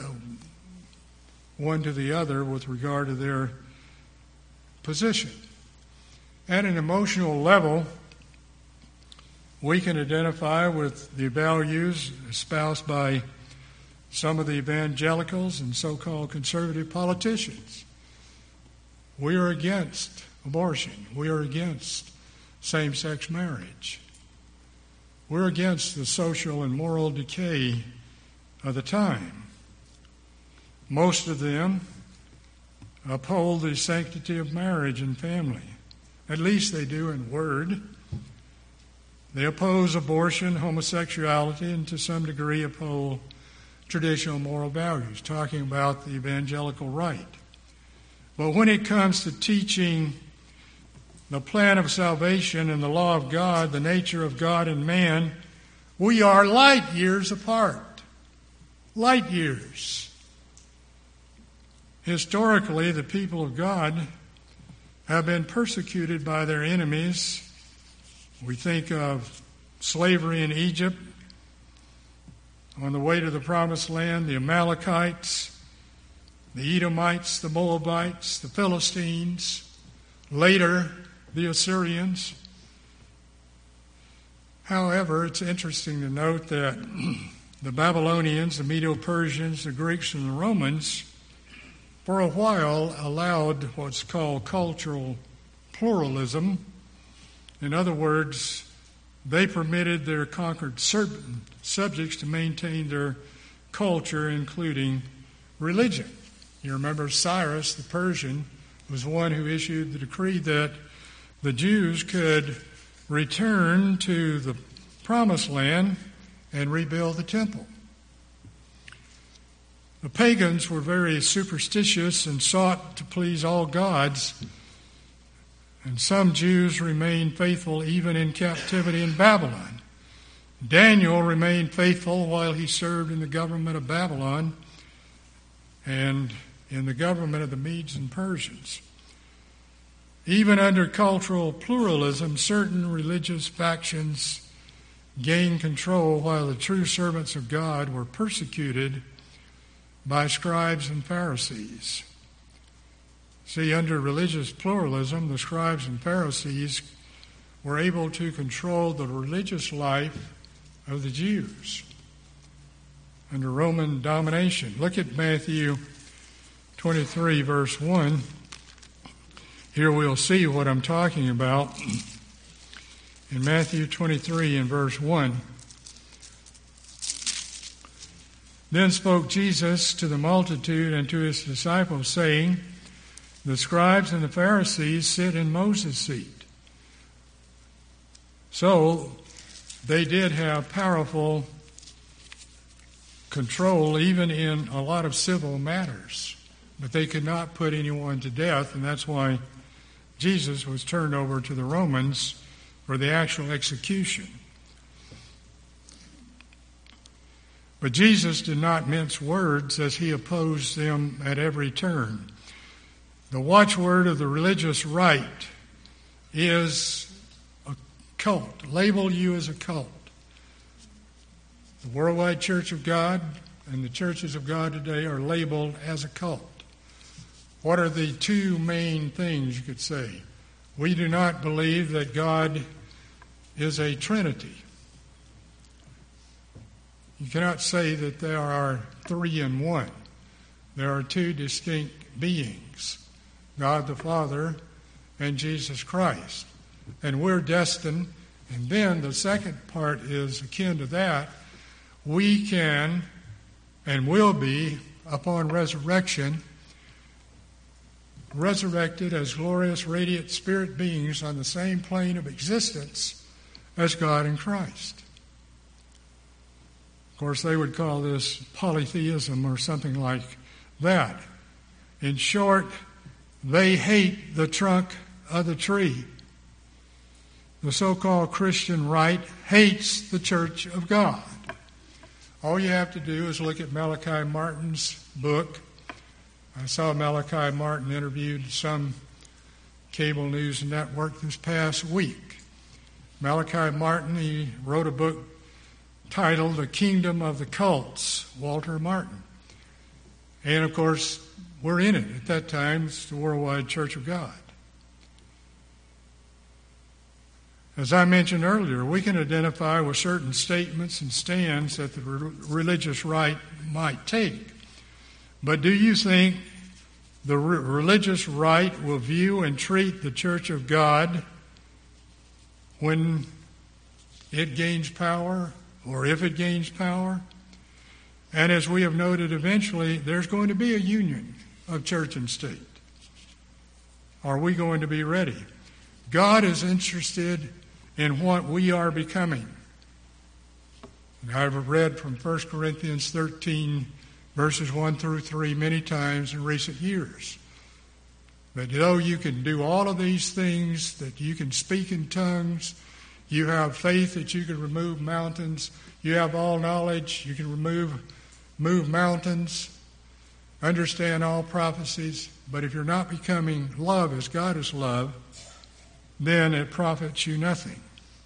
to the other with regard to their position. At an emotional level, we can identify with the values espoused by some of the evangelicals and so-called conservative politicians. We are against abortion. We are against same-sex marriage. We're against the social and moral decay of the time. Most of them uphold the sanctity of marriage and family. At least they do in word. They oppose abortion, homosexuality, and to some degree uphold traditional moral values, talking about the evangelical right. But when it comes to teaching the plan of salvation and the law of God, the nature of God and man, we are light years apart. Light years. Historically, the people of God have been persecuted by their enemies. We think of slavery in Egypt, on the way to the Promised Land, the Amalekites, the Edomites, the Moabites, the Philistines, later the Assyrians. However, it's interesting to note that the Babylonians, the Medo-Persians, the Greeks, and the Romans, for a while allowed what's called cultural pluralism. In other words, they permitted their conquered subjects to maintain their culture, including religion. You remember Cyrus the Persian was one who issued the decree that the Jews could return to the promised land and rebuild the temple. The pagans were very superstitious and sought to please all gods, and some Jews remained faithful even in captivity in Babylon. Daniel remained faithful while he served in the government of Babylon and in the government of the Medes and Persians. Even under cultural pluralism, certain religious factions gained control while the true servants of God were persecuted by scribes and Pharisees. See, under religious pluralism, the scribes and Pharisees were able to control the religious life of the Jews under Roman domination. Look at Matthew 23, verse 1. Here we'll see what I'm talking about. In Matthew 23 and verse 1. Then spoke Jesus to the multitude and to his disciples, saying, the scribes and the Pharisees sit in Moses' seat. So they did have powerful control even in a lot of civil matters. But they could not put anyone to death, and that's why Jesus was turned over to the Romans for the actual execution. But Jesus did not mince words as he opposed them at every turn. The watchword of the religious right is a cult. Label you as a cult. The Worldwide Church of God and the churches of God today are labeled as a cult. What are the two main things you could say? We do not believe that God is a Trinity. You cannot say that there are three in one. There are two distinct beings, God the Father and Jesus Christ. And we're destined, and then the second part is akin to that, we can and will be, upon resurrection, resurrected as glorious, radiant spirit beings on the same plane of existence as God in Christ. Of course, they would call this polytheism or something like that. In short, they hate the trunk of the tree. The so-called Christian right hates the Church of God. All you have to do is look at Malachi Martin's book. I saw Malachi Martin interviewed some cable news network this past week. Malachi Martin, he wrote a book titled The Kingdom of the Cults, Walter Martin. And of course, we're in it at that time. It's the Worldwide Church of God. As I mentioned earlier, we can identify with certain statements and stands that the religious right might take. But do you think the religious right will view and treat the Church of God when it gains power, or if it gains power? And as we have noted, eventually there's going to be a union of church and state. Are we going to be ready? God is interested in what we are becoming. And I've read from 1 Corinthians 13, verses 1 through 3 many times in recent years. That though you can do all of these things, that you can speak in tongues, you have faith that you can remove mountains, you have all knowledge, you can move mountains, understand all prophecies, but if you're not becoming love as God is love, then it profits you nothing.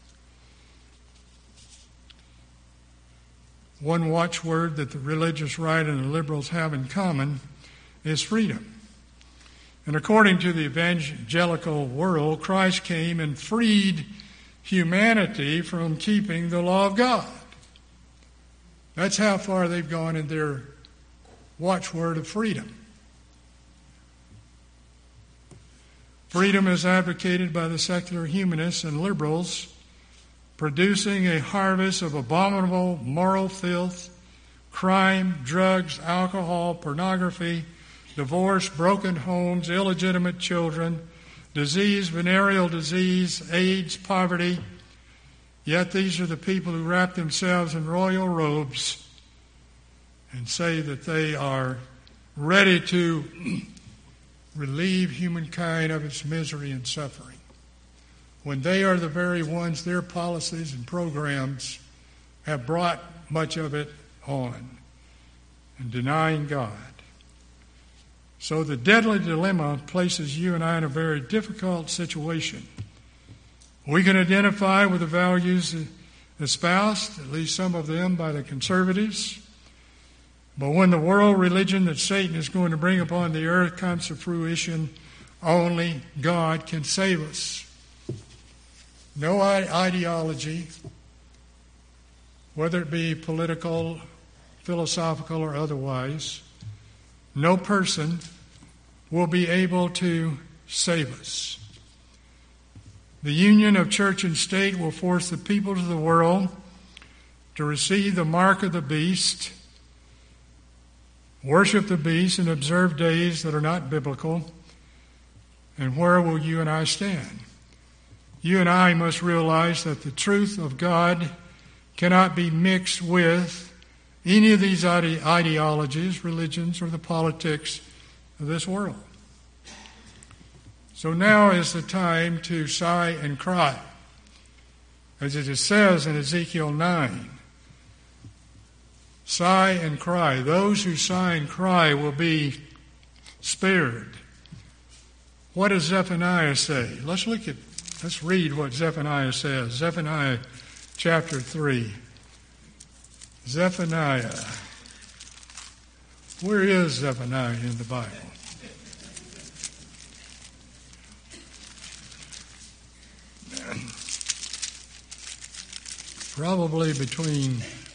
One watchword that the religious right and the liberals have in common is freedom. And according to the evangelical world, Christ came and freed humanity from keeping the law of God. That's how far they've gone in their watchword of freedom. Freedom is advocated by the secular humanists and liberals, producing a harvest of abominable moral filth, crime, drugs, alcohol, pornography, divorce, broken homes, illegitimate children, disease, venereal disease, AIDS, poverty. Yet these are the people who wrap themselves in royal robes and say that they are ready to relieve humankind of its misery and suffering, when they are the very ones, their policies and programs have brought much of it on, and denying God. So the deadly dilemma places you and I in a very difficult situation. We can identify with the values espoused, at least some of them, by the conservatives. But when the world religion that Satan is going to bring upon the earth comes to fruition, only God can save us. No ideology, whether it be political, philosophical, or otherwise, no person will be able to save us. The union of church and state will force the peoples of the world to receive the mark of the beast, worship the beast, and observe days that are not biblical. And where will you and I stand? You and I must realize that the truth of God cannot be mixed with any of these ideologies, religions, or the politics of this world. So now is the time to sigh and cry. As it says in Ezekiel 9, sigh and cry. Those who sigh and cry will be spared. What does Zephaniah say? Let's read what Zephaniah says. Zephaniah chapter 3. Zephaniah. Where is Zephaniah in the Bible? Probably between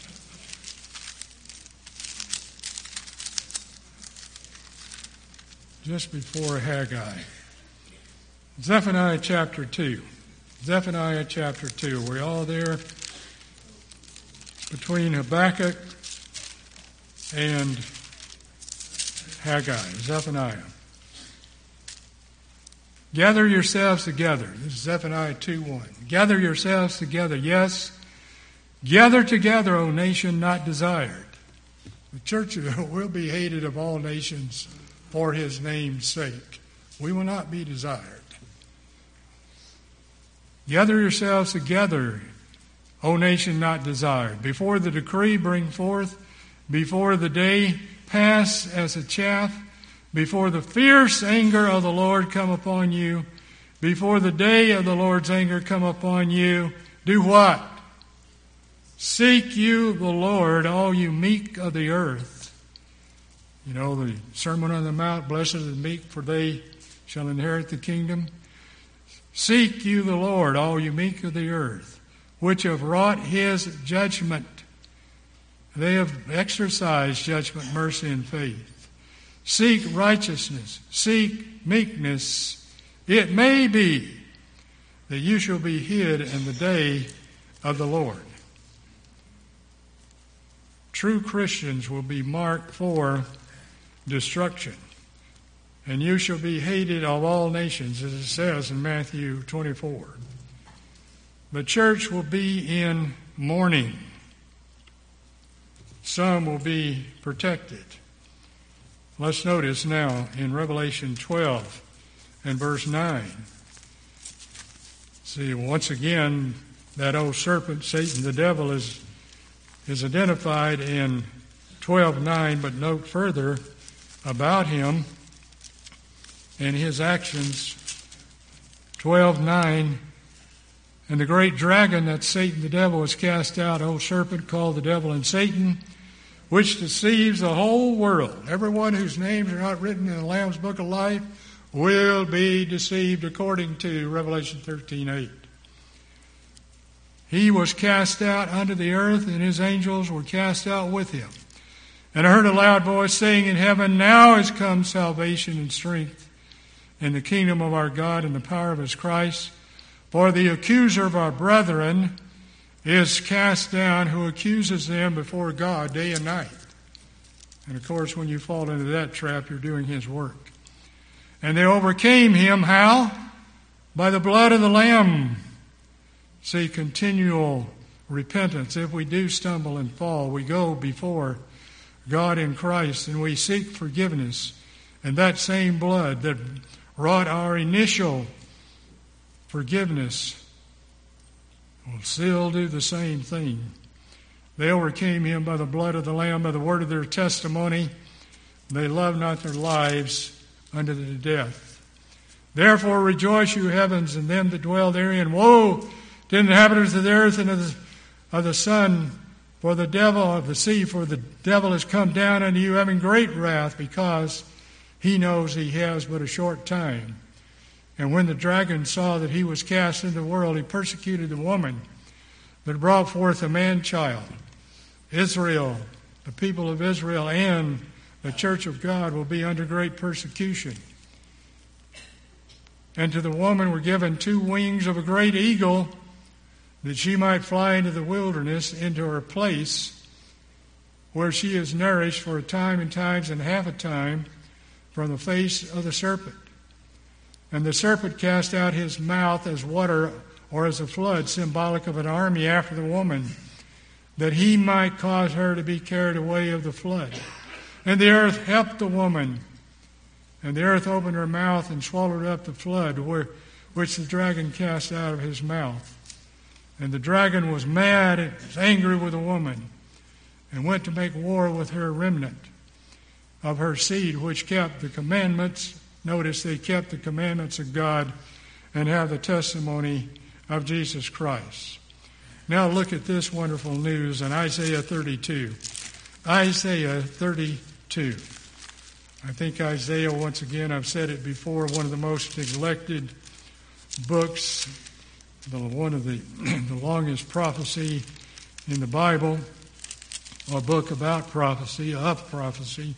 just before Haggai. Zephaniah chapter 2. Zephaniah chapter 2. We're all there between Habakkuk and Haggai. Zephaniah. Gather yourselves together. This is Zephaniah 2:1. Gather yourselves together. Yes, gather together, O nation not desired. The church will be hated of all nations for his name's sake. We will not be desired. Gather yourselves together, O nation not desired. Before the decree bring forth, before the day pass as a chaff, before the fierce anger of the Lord come upon you, before the day of the Lord's anger come upon you, do what? Seek you the Lord, all you meek of the earth. You know, the Sermon on the Mount, blessed are the meek, for they shall inherit the kingdom. Seek you the Lord, all you meek of the earth, which have wrought his judgment. They have exercised judgment, mercy, and faith. Seek righteousness, seek meekness. It may be that you shall be hid in the day of the Lord. True Christians will be marked for destruction, and you shall be hated of all nations, as it says in Matthew 24. The church will be in mourning. Some will be protected. Let's notice now in Revelation 12 and verse 9. See, once again, that old serpent, Satan, the devil, is identified in 12:9, but note further about him and his actions. 12:9, and the great dragon, that Satan the devil, was cast out, old serpent called the devil and Satan, which deceives the whole world. Everyone whose names are not written in the Lamb's Book of Life will be deceived, according to Revelation 13:8. He was cast out unto the earth, and his angels were cast out with him. And I heard a loud voice saying in heaven, now is come salvation and strength in the kingdom of our God and the power of his Christ. For the accuser of our brethren is cast down, who accuses them before God day and night. And of course, when you fall into that trap, you're doing his work. And they overcame him, how? By the blood of the Lamb. See, continual repentance. If we do stumble and fall, we go before God in Christ and we seek forgiveness. And that same blood that wrought our initial forgiveness will still do the same thing. They overcame him by the blood of the Lamb, by the word of their testimony. They loved not their lives unto the death. Therefore rejoice, you heavens, and them that dwell therein. Woe to the inhabitants of the earth and of the sun, for the devil of the sea, for the devil has come down unto you, having great wrath, because he knows he has but a short time. And when the dragon saw that he was cast into the world, he persecuted the woman that brought forth a man-child. Israel, the people of Israel, and the church of God will be under great persecution. And to the woman were given 2 wings of a great eagle, that she might fly into the wilderness, into her place, where she is nourished for a time and times and half a time from the face of the serpent. And the serpent cast out his mouth as water or as a flood, symbolic of an army after the woman, that he might cause her to be carried away of the flood. And the earth helped the woman, and the earth opened her mouth and swallowed up the flood, which the dragon cast out of his mouth. And the dragon was mad and was angry with the woman, and went to make war with her remnant of her seed, which kept the commandments. Notice they kept the commandments of God and have the testimony of Jesus Christ. Now look at this wonderful news in Isaiah 32. Isaiah 32. I think Isaiah, once again, I've said it before, one of the most neglected books, one of the longest prophecy in the Bible, or book about prophecy, of prophecy.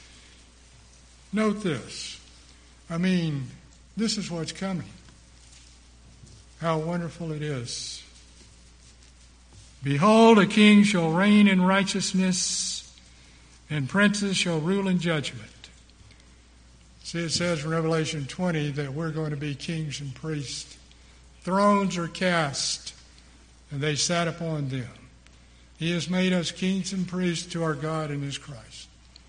Note this. This is what's coming. How wonderful it is. Behold, a king shall reign in righteousness, and princes shall rule in judgment. See, it says in Revelation 20 that we're going to be kings and priests. Thrones are cast, and they sat upon them. He has made us kings and priests to our God in his Christ.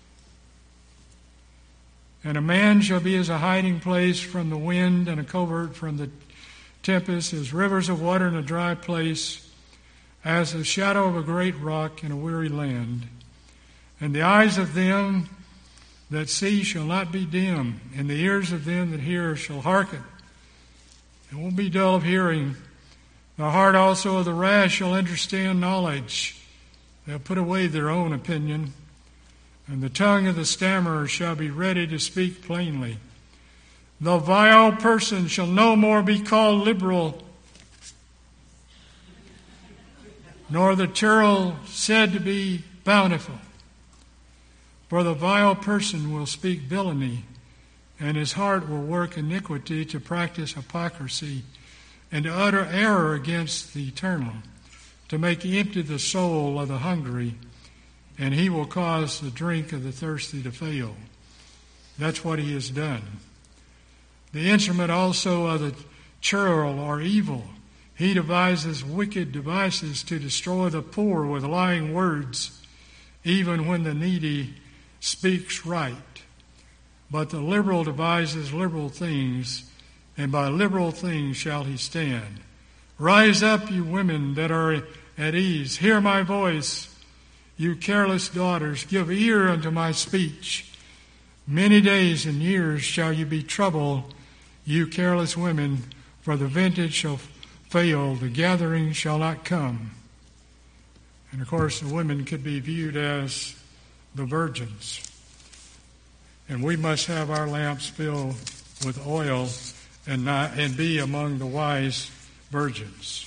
And a man shall be as a hiding place from the wind, and a covert from the tempest, as rivers of water in a dry place, as the shadow of a great rock in a weary land. And the eyes of them that see shall not be dim, and the ears of them that hear shall hearken. It won't be dull of hearing. The heart also of the rash shall understand knowledge. They'll put away their own opinion. And the tongue of the stammerer shall be ready to speak plainly. The vile person shall no more be called liberal, nor the churl said to be bountiful. For the vile person will speak villainy, and his heart will work iniquity to practice hypocrisy, and to utter error against the eternal, to make empty the soul of the hungry, and he will cause the drink of the thirsty to fail. That's what he has done. The instrument also of the churl are evil. He devises wicked devices to destroy the poor with lying words, even when the needy speaks right. But the liberal devises liberal things, and by liberal things shall he stand. Rise up, you women that are at ease. Hear my voice, you careless daughters. Give ear unto my speech. Many days and years shall you be troubled, you careless women, for the vintage shall fail, the gathering shall not come. And of course, the women could be viewed as the virgins. And we must have our lamps filled with oil and be among the wise virgins.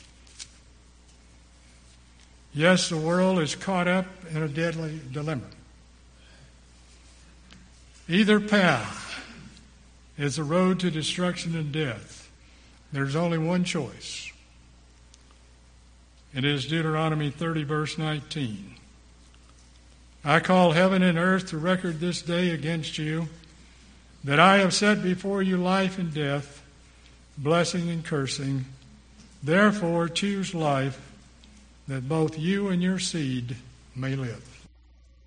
Yes, the world is caught up in a deadly dilemma. Either path is the road to destruction and death. There's only one choice. It is Deuteronomy 30, verse 19. I call heaven and earth to record this day against you, that I have set before you life and death, blessing and cursing. Therefore choose life, that both you and your seed may live.